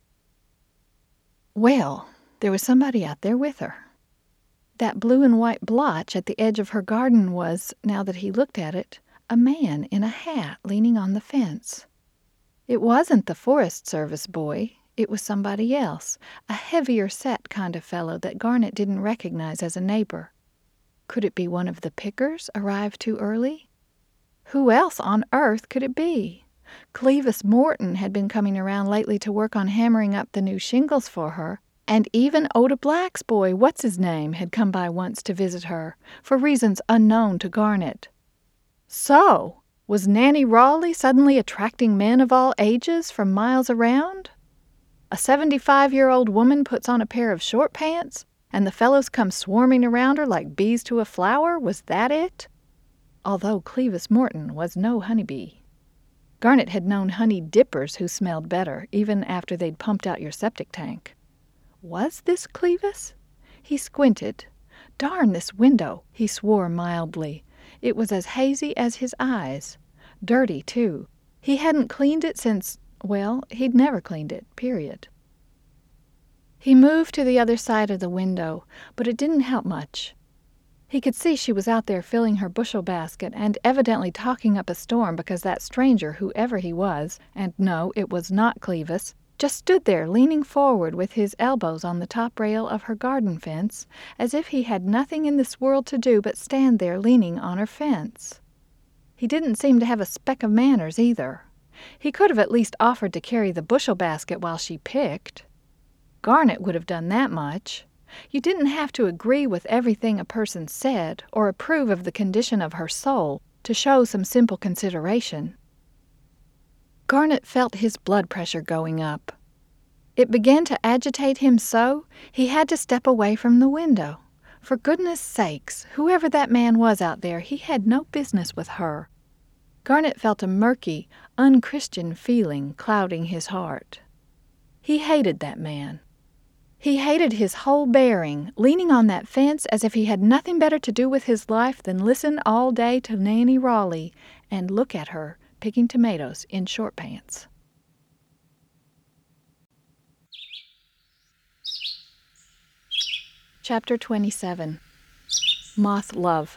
Well, there was somebody out there with her. That blue and white blotch at the edge of her garden was, now that he looked at it, a man in a hat leaning on the fence. It wasn't the Forest Service boy. It was somebody else, a heavier-set kind of fellow that Garnet didn't recognize as a neighbor. Could it be one of the pickers arrived too early? Who else on earth could it be? Clevis Morton had been coming around lately to work on hammering up the new shingles for her, and even Oda Black's boy, what's-his-name, had come by once to visit her, for reasons unknown to Garnet. So, was Nanny Rawley suddenly attracting men of all ages from miles around? A 75-year-old woman puts on a pair of short pants, and the fellows come swarming around her like bees to a flower? Was that it? Although Clevis Morton was no honeybee. Garnet had known honey dippers who smelled better, even after they'd pumped out your septic tank. Was this Clevis? He squinted. Darn this window, he swore mildly. It was as hazy as his eyes. Dirty, too. He hadn't cleaned it since, well, he'd never cleaned it, period. He moved to the other side of the window, but it didn't help much. He could see she was out there filling her bushel basket and evidently talking up a storm because that stranger, whoever he was, and no, it was not Clevis, just stood there leaning forward with his elbows on the top rail of her garden fence, as if he had nothing in this world to do but stand there leaning on her fence. He didn't seem to have a speck of manners either. He could have at least offered to carry the bushel basket while she picked. Garnet would have done that much. You didn't have to agree with everything a person said or approve of the condition of her soul to show some simple consideration. Garnet felt his blood pressure going up. It began to agitate him so he had to step away from the window. For goodness sakes, whoever that man was out there, he had no business with her. Garnet felt a murky, unchristian feeling clouding his heart. He hated that man. He hated his whole bearing, leaning on that fence as if he had nothing better to do with his life than listen all day to Nanny Rawley and look at her picking tomatoes in short pants. Chapter 27. Moth Love.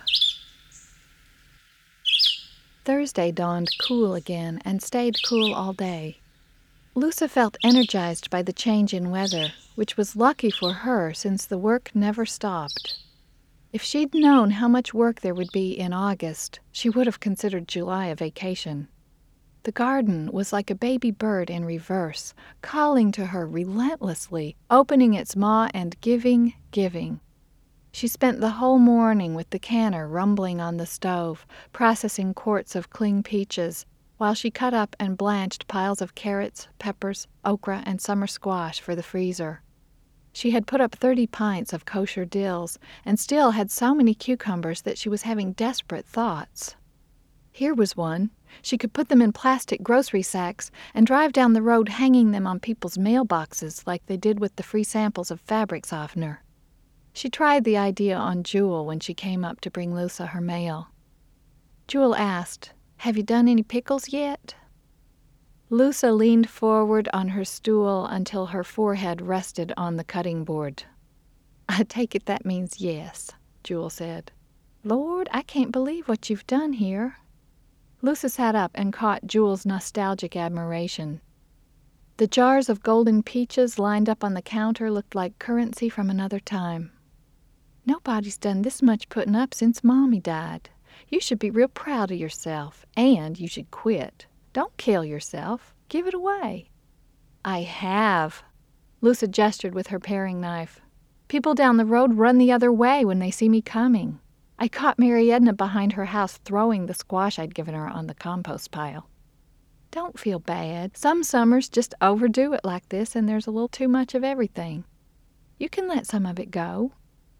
Thursday dawned cool again and stayed cool all day. Lusa felt energized by the change in weather, which was lucky for her since the work never stopped. If she'd known how much work there would be in August, she would have considered July a vacation. The garden was like a baby bird in reverse, calling to her relentlessly, opening its maw and giving. She spent the whole morning with the canner rumbling on the stove, processing quarts of cling peaches, while she cut up and blanched piles of carrots, peppers, okra, and summer squash for the freezer. She had put up 30 pints of kosher dills, and still had so many cucumbers that she was having desperate thoughts. Here was one. She could put them in plastic grocery sacks and drive down the road hanging them on people's mailboxes like they did with the free samples of fabric softener. She tried the idea on Jewel when she came up to bring Lusa her mail. Jewel asked, "Have you done any pickles yet?" Lusa leaned forward on her stool until her forehead rested on the cutting board. I take it that means yes, Jewel said. Lord, I can't believe what you've done here. Lusa sat up and caught Jewel's nostalgic admiration. The jars of golden peaches lined up on the counter looked like currency from another time. Nobody's done this much putting up since Mommy died. You should be real proud of yourself, and you should quit. Don't kill yourself. Give it away. I have. Lusa gestured with her paring knife. People down the road run the other way when they see me coming. I caught Mary Edna behind her house throwing the squash I'd given her on the compost pile. Don't feel bad. Some summers just overdo it like this, and there's a little too much of everything. You can let some of it go.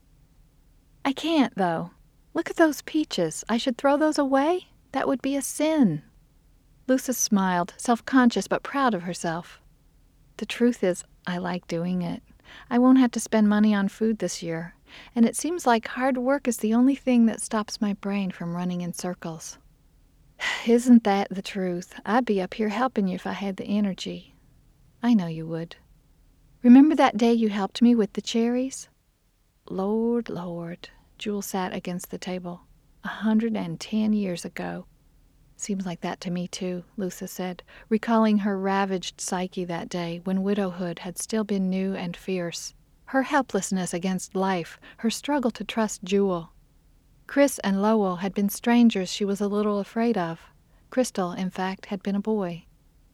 I can't, though. Look at those peaches. I should throw those away? That would be a sin. Lusa smiled, self-conscious but proud of herself. The truth is, I like doing it. I won't have to spend money on food this year, and it seems like hard work is the only thing that stops my brain from running in circles. Isn't that the truth? I'd be up here helping you if I had the energy. I know you would. Remember that day you helped me with the cherries? Lord, Lord, Jewel sat against the table. 110 years ago. Seems like that to me, too, Lusa said, recalling her ravaged psyche that day when widowhood had still been new and fierce, her helplessness against life, her struggle to trust Jewel. Chris and Lowell had been strangers she was a little afraid of. Crystal, in fact, had been a boy.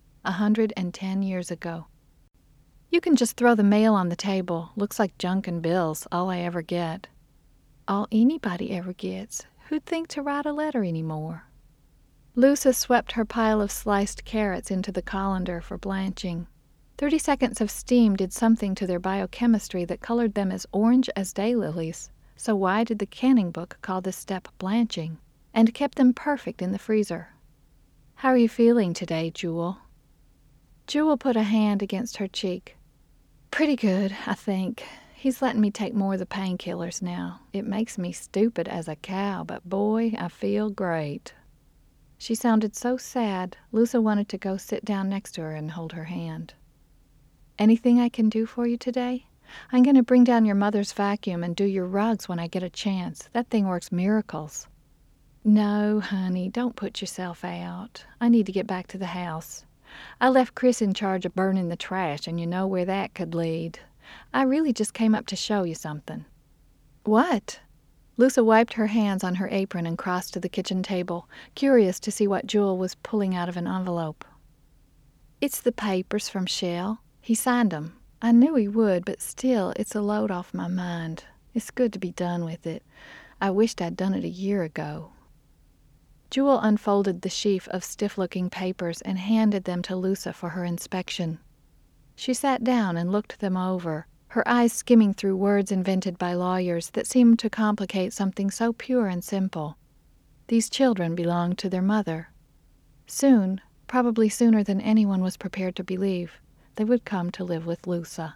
110 years ago. You can just throw the mail on the table. Looks like junk and bills, all I ever get. All anybody ever gets. Who'd think to write a letter anymore? Lusa swept her pile of sliced carrots into the colander for blanching. 30 seconds of steam did something to their biochemistry that colored them as orange as daylilies. So why did the canning book call this step blanching, and kept them perfect in the freezer? How are you feeling today, Jewel? Jewel put a hand against her cheek. Pretty good, I think. He's letting me take more of the painkillers now. It makes me stupid as a cow, but boy, I feel great. She sounded so sad, Lusa wanted to go sit down next to her and hold her hand. Anything I can do for you today? I'm going to bring down your mother's vacuum and do your rugs when I get a chance. That thing works miracles. No, honey, don't put yourself out. I need to get back to the house. I left Chris in charge of burning the trash, and you know where that could lead. I really just came up to show you something. What? Lusa wiped her hands on her apron and crossed to the kitchen table, curious to see what Jewel was pulling out of an envelope. It's the papers from Shell. He signed 'em. I knew he would, but still, it's a load off my mind. It's good to be done with it. I wished I'd done it a year ago. Jewel unfolded the sheaf of stiff-looking papers and handed them to Lusa for her inspection. She sat down and looked them over, her eyes skimming through words invented by lawyers that seemed to complicate something so pure and simple. These children belonged to their mother. Soon, probably sooner than anyone was prepared to believe, they would come to live with Lusa.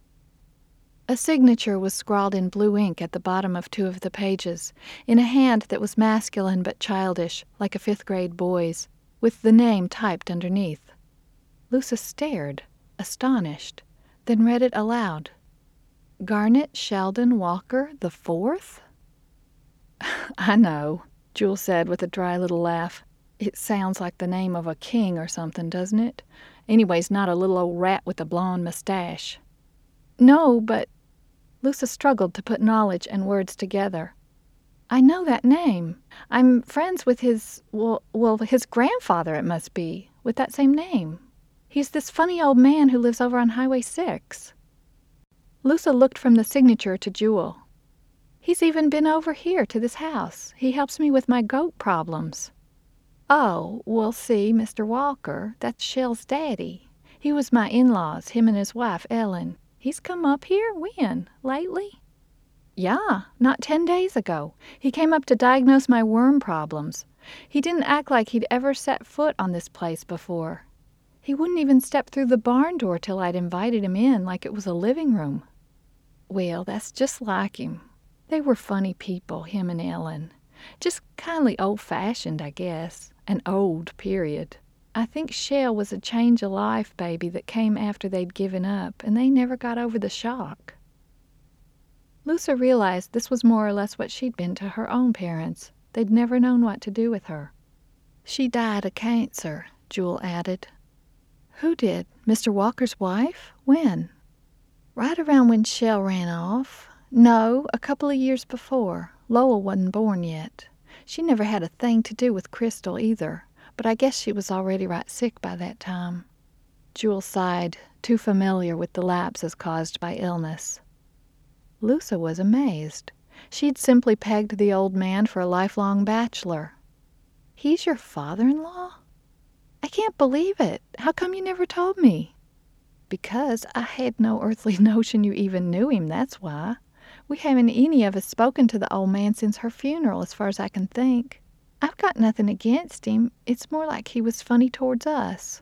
A signature was scrawled in blue ink at the bottom of 2 of the pages, in a hand that was masculine but childish, like a 5th-grade boy's, with the name typed underneath. Lusa stared, astonished, then read it aloud. Garnet Sheldon Walker the 4th? I know, Jewel said with a dry little laugh. It sounds like the name of a king or something, doesn't it? Anyways, not a little old rat with a blonde mustache. No, but... Lusa struggled to put knowledge and words together. I know that name. I'm friends with his grandfather, it must be, with that same name. He's this funny old man who lives over on Highway 6. Lusa looked from the signature to Jewel. He's even been over here to this house. He helps me with my goat problems. Oh, well, see, Mr. Walker, that's Shell's daddy. He was my in-laws, him and his wife, Ellen. He's come up here? When? Lately? Yeah, not 10 days ago. He came up to diagnose my worm problems. He didn't act like he'd ever set foot on this place before. He wouldn't even step through the barn door till I'd invited him in like it was a living room. Well, that's just like him. They were funny people, him and Ellen. Just kindly old-fashioned, I guess. An old, period. I think Shell was a change-of-life baby that came after they'd given up, and they never got over the shock. Lusa realized this was more or less what she'd been to her own parents. They'd never known what to do with her. "She died of cancer," Jewel added. "Who did? Mr. Walker's wife? When?" "Right around when Shell ran off. No, a couple of years before. Lowell wasn't born yet. She never had a thing to do with Crystal either, but I guess she was already right sick by that time." Jewel sighed, too familiar with the lapses caused by illness. Lusa was amazed. She'd simply pegged the old man for a lifelong bachelor. "He's your father-in-law? I can't believe it. How come you never told me?" "Because I had no earthly notion you even knew him, that's why. We haven't any of us spoken to the old man since her funeral, as far as I can think. I've got nothing against him. It's more like he was funny towards us."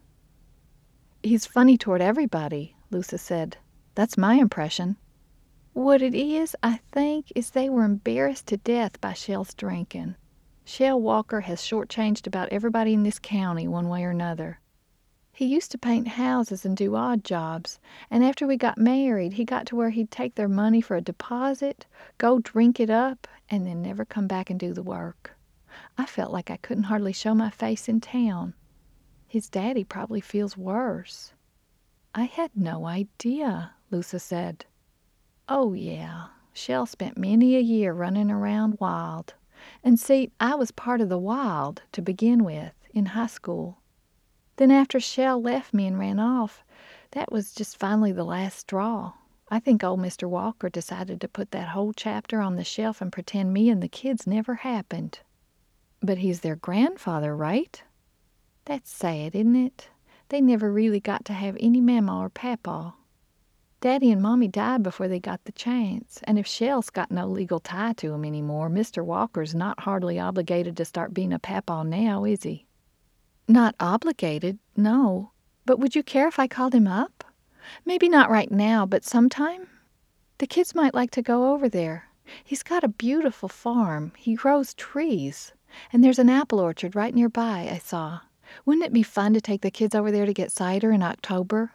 "He's funny toward everybody," Lusa said. "That's my impression." "What it is, I think, is they were embarrassed to death by Shell's drinking. Shell Walker has shortchanged about everybody in this county one way or another. He used to paint houses and do odd jobs, and after we got married, he got to where he'd take their money for a deposit, go drink it up, and then never come back and do the work. I felt like I couldn't hardly show my face in town. His daddy probably feels worse." "I had no idea," Lusa said. "Oh, yeah. Shell spent many a year running around wild. And see, I was part of the wild to begin with, in high school. Then after Shell left me and ran off, that was just finally the last straw. I think old Mr. Walker decided to put that whole chapter on the shelf and pretend me and the kids never happened." "But he's their grandfather, right?" "That's sad, isn't it? They never really got to have any mama or papa. Daddy and Mommy died before they got the chance, and if Shell's got no legal tie to him anymore, Mr. Walker's not hardly obligated to start being a papa now, is he?" "Not obligated, no. But would you care if I called him up? Maybe not right now, but sometime? The kids might like to go over there. He's got a beautiful farm. He grows trees. And there's an apple orchard right nearby, I saw. Wouldn't it be fun to take the kids over there to get cider in October?"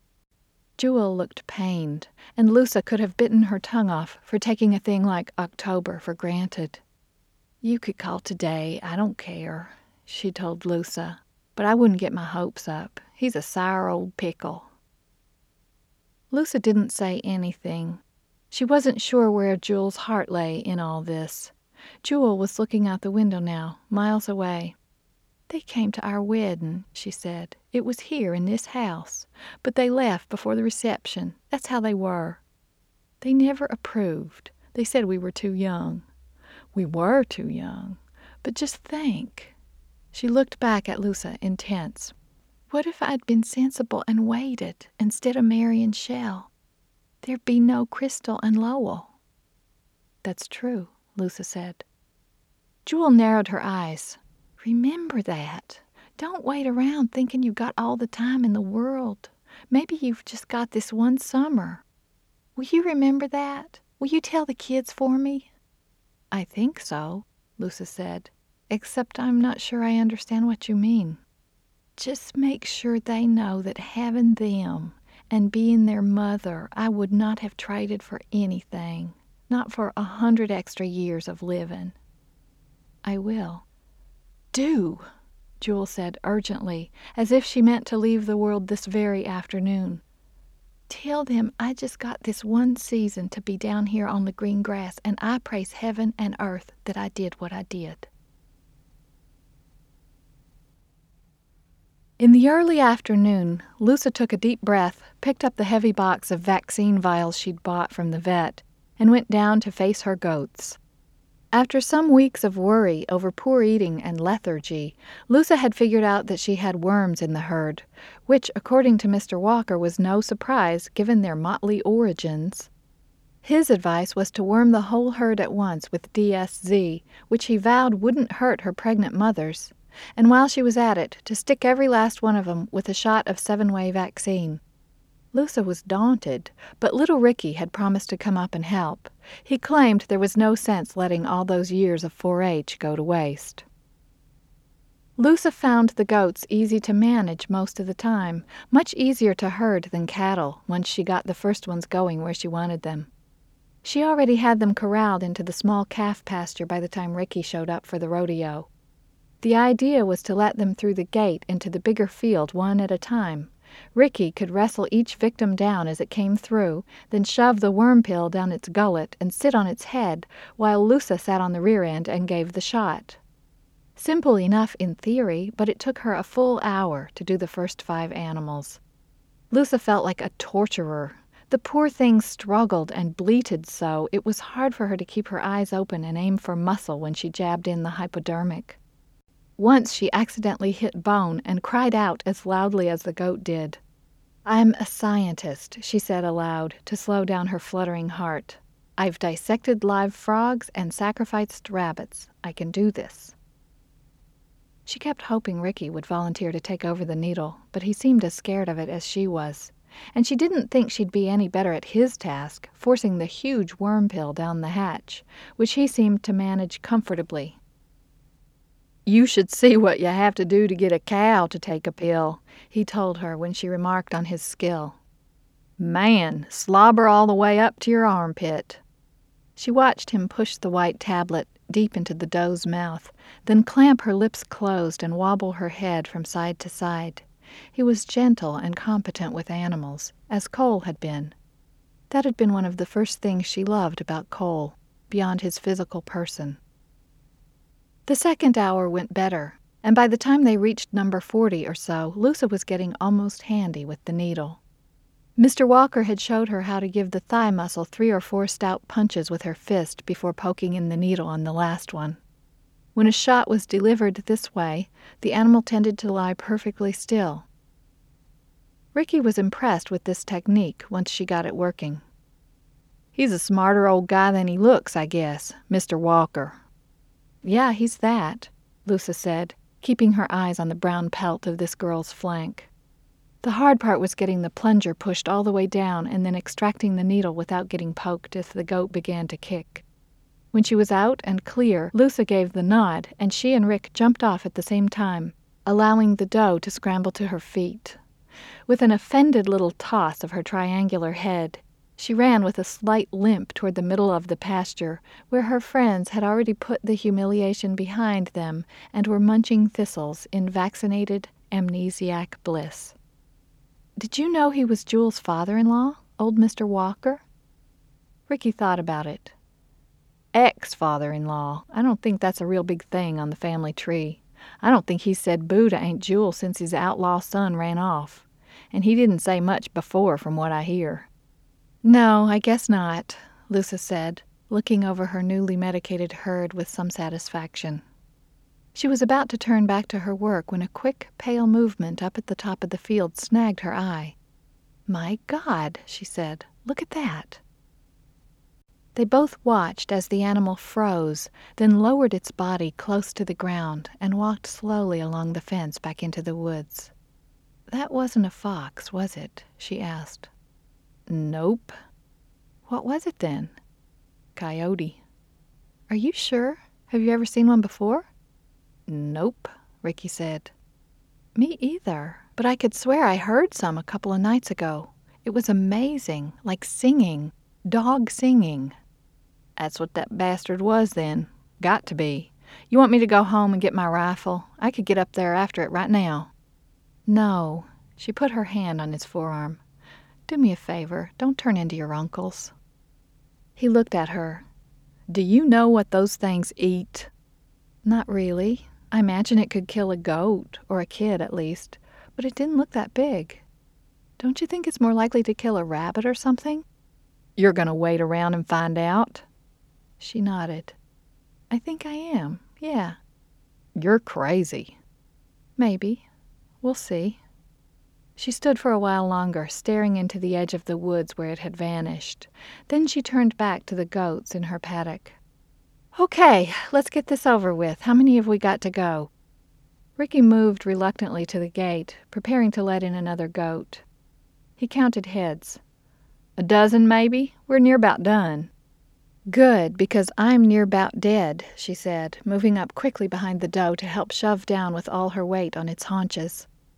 Jewel looked pained, and Lusa could have bitten her tongue off for taking a thing like October for granted. "You could call today, I don't care," she told Lusa, "but I wouldn't get my hopes up. He's a sour old pickle." Lusa didn't say anything. She wasn't sure where Jewel's heart lay in all this. Jewel was looking out the window now, miles away. "They came to our wedding," she said. "It was here in this house, but they left before the reception. That's how they were. They never approved. They said we were too young. We were too young. But just think." She looked back at Lusa, intense. "What if I'd been sensible and waited instead of marrying Shell? There'd be no Crystal and Lowell." "That's true," Lusa said. Jewel narrowed her eyes. "Remember that. Don't wait around thinking you've got all the time in the world. Maybe you've just got this one summer. Will you remember that? Will you tell the kids for me?" "I think so," Lusa said, "except I'm not sure I understand what you mean." "Just make sure they know that having them and being their mother I would not have traded for anything, not for 100 extra years of living." "I will." "Do," Jewel said urgently, as if she meant to leave the world this very afternoon. "Tell them I just got this one season to be down here on the green grass, and I praise heaven and earth that I did what I did." In the early afternoon, Lusa took a deep breath, picked up the heavy box of vaccine vials she'd bought from the vet, and went down to face her goats. After some weeks of worry over poor eating and lethargy, Lusa had figured out that she had worms in the herd, which, according to Mr. Walker, was no surprise given their motley origins. His advice was to worm the whole herd at once with DSZ, which he vowed wouldn't hurt her pregnant mothers, and while she was at it, to stick every last one of them with a shot of 7-way vaccine. Lusa was daunted, but little Ricky had promised to come up and help. He claimed there was no sense letting all those years of 4-H go to waste. Lusa found the goats easy to manage most of the time, much easier to herd than cattle once she got the first ones going where she wanted them. She already had them corralled into the small calf pasture by the time Ricky showed up for the rodeo. The idea was to let them through the gate into the bigger field one at a time. Ricky could wrestle each victim down as it came through, then shove the worm pill down its gullet and sit on its head, while Lusa sat on the rear end and gave the shot. Simple enough in theory, but it took her a full hour to do the first 5 animals. Lusa felt like a torturer. The poor thing struggled and bleated so it was hard for her to keep her eyes open and aim for muscle when she jabbed in the hypodermic. Once she accidentally hit bone and cried out as loudly as the goat did. "I'm a scientist," she said aloud to slow down her fluttering heart. "I've dissected live frogs and sacrificed rabbits. I can do this." She kept hoping Ricky would volunteer to take over the needle, but he seemed as scared of it as she was. And she didn't think she'd be any better at his task, forcing the huge worm pill down the hatch, which he seemed to manage comfortably. "You should see what you have to do to get a cow to take a pill," he told her when she remarked on his skill. "Man, slobber all the way up to your armpit." She watched him push the white tablet deep into the doe's mouth, then clamp her lips closed and wobble her head from side to side. He was gentle and competent with animals, as Cole had been. That had been one of the first things she loved about Cole, beyond his physical person. The second hour went better, and by the time they reached number 40 or so, Lusa was getting almost handy with the needle. Mr. Walker had showed her how to give the thigh muscle 3 or 4 stout punches with her fist before poking in the needle on the last one. When a shot was delivered this way, the animal tended to lie perfectly still. Ricky was impressed with this technique once she got it working. "He's a smarter old guy than he looks, I guess, Mr. Walker." "Yeah, he's that," Lusa said, keeping her eyes on the brown pelt of this girl's flank. The hard part was getting the plunger pushed all the way down and then extracting the needle without getting poked if the goat began to kick. When she was out and clear, Lusa gave the nod, and she and Rick jumped off at the same time, allowing the doe to scramble to her feet. With an offended little toss of her triangular head, she ran with a slight limp toward the middle of the pasture, where her friends had already put the humiliation behind them and were munching thistles in vaccinated, amnesiac bliss. "Did you know he was Jewel's father-in-law, old Mr. Walker?" Ricky thought about it. "Ex-father-in-law. I don't think that's a real big thing on the family tree. I don't think he's said boo to Aunt Jewel since his outlaw son ran off. And he didn't say much before, from what I hear." "No, I guess not," Lusa said, looking over her newly medicated herd with some satisfaction. She was about to turn back to her work when a quick, pale movement up at the top of the field snagged her eye. "My God," she said, "look at that." They both watched as the animal froze, then lowered its body close to the ground and walked slowly along the fence back into the woods. "That wasn't a fox, was it?" she asked. "Nope." "What was it then?" "Coyote." "Are you sure? Have you ever seen one before?" "Nope," Ricky said. "Me either, but I could swear I heard some a couple of nights ago. It was amazing, like singing, dog singing." "That's what that bastard was then. Got to be. You want me to go home and get my rifle? I could get up there after it right now." "No." She put her hand on his forearm. "Do me a favor. Don't turn into your uncles." He looked at her. "Do you know what those things eat?" "Not really. I imagine it could kill a goat, or a kid at least, but it didn't look that big. Don't you think it's more likely to kill a rabbit or something?" "You're going to wait around and find out?" She nodded. "I think I am, yeah." "You're crazy." "Maybe. We'll see." She stood for a while longer, staring into the edge of the woods where it had vanished. Then she turned back to the goats in her paddock. "Okay, let's get this over with. How many have we got to go?" Ricky moved reluctantly to the gate, preparing to let in another goat. He counted heads. "A dozen, maybe? We're near about done." "Good, because I'm near about dead," she said, moving up quickly behind the doe to help shove down with all her weight on its haunches.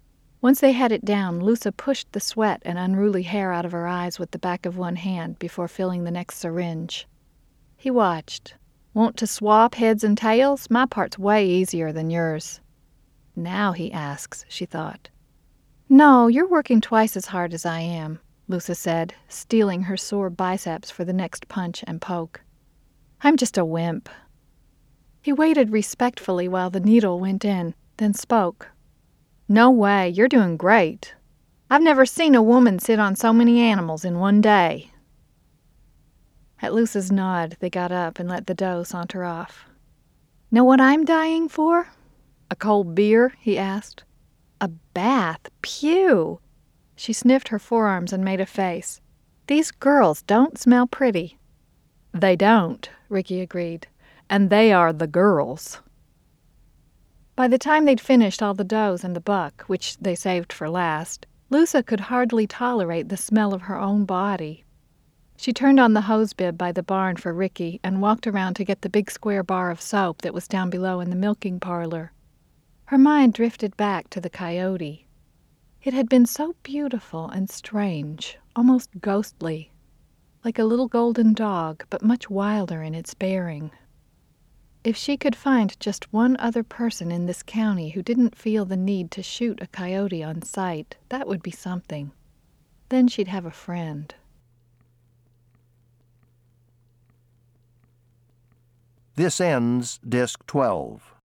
Once they had it down, Lusa pushed the sweat and unruly hair out of her eyes with the back of one hand before filling the next syringe. He watched. Want to swap heads and tails? My part's way easier than yours. Now he asks, she thought. No, you're working twice as hard as I am, Lusa said, steeling her sore biceps for the next punch and poke. I'm just a wimp. He waited respectfully while the needle went in, then spoke. No way, you're doing great. I've never seen a woman sit on so many animals in one day. At Lusa's nod, they got up and let the doe saunter off. Know what I'm dying for? A cold beer? He asked. A bath? Pew! She sniffed her forearms and made a face. These girls don't smell pretty. They don't, Ricky agreed. And they are the girls. By the time they'd finished all the does and the buck, which they saved for last, Lusa could hardly tolerate the smell of her own body. She turned on the hose bib by the barn for Ricky and walked around to get the big square bar of soap that was down below in the milking parlor. Her mind drifted back to the coyote. It had been so beautiful and strange, almost ghostly, like a little golden dog, but much wilder in its bearing. If she could find just one other person in this county who didn't feel the need to shoot a coyote on sight, that would be something. Then she'd have a friend.
This ends Disc 12.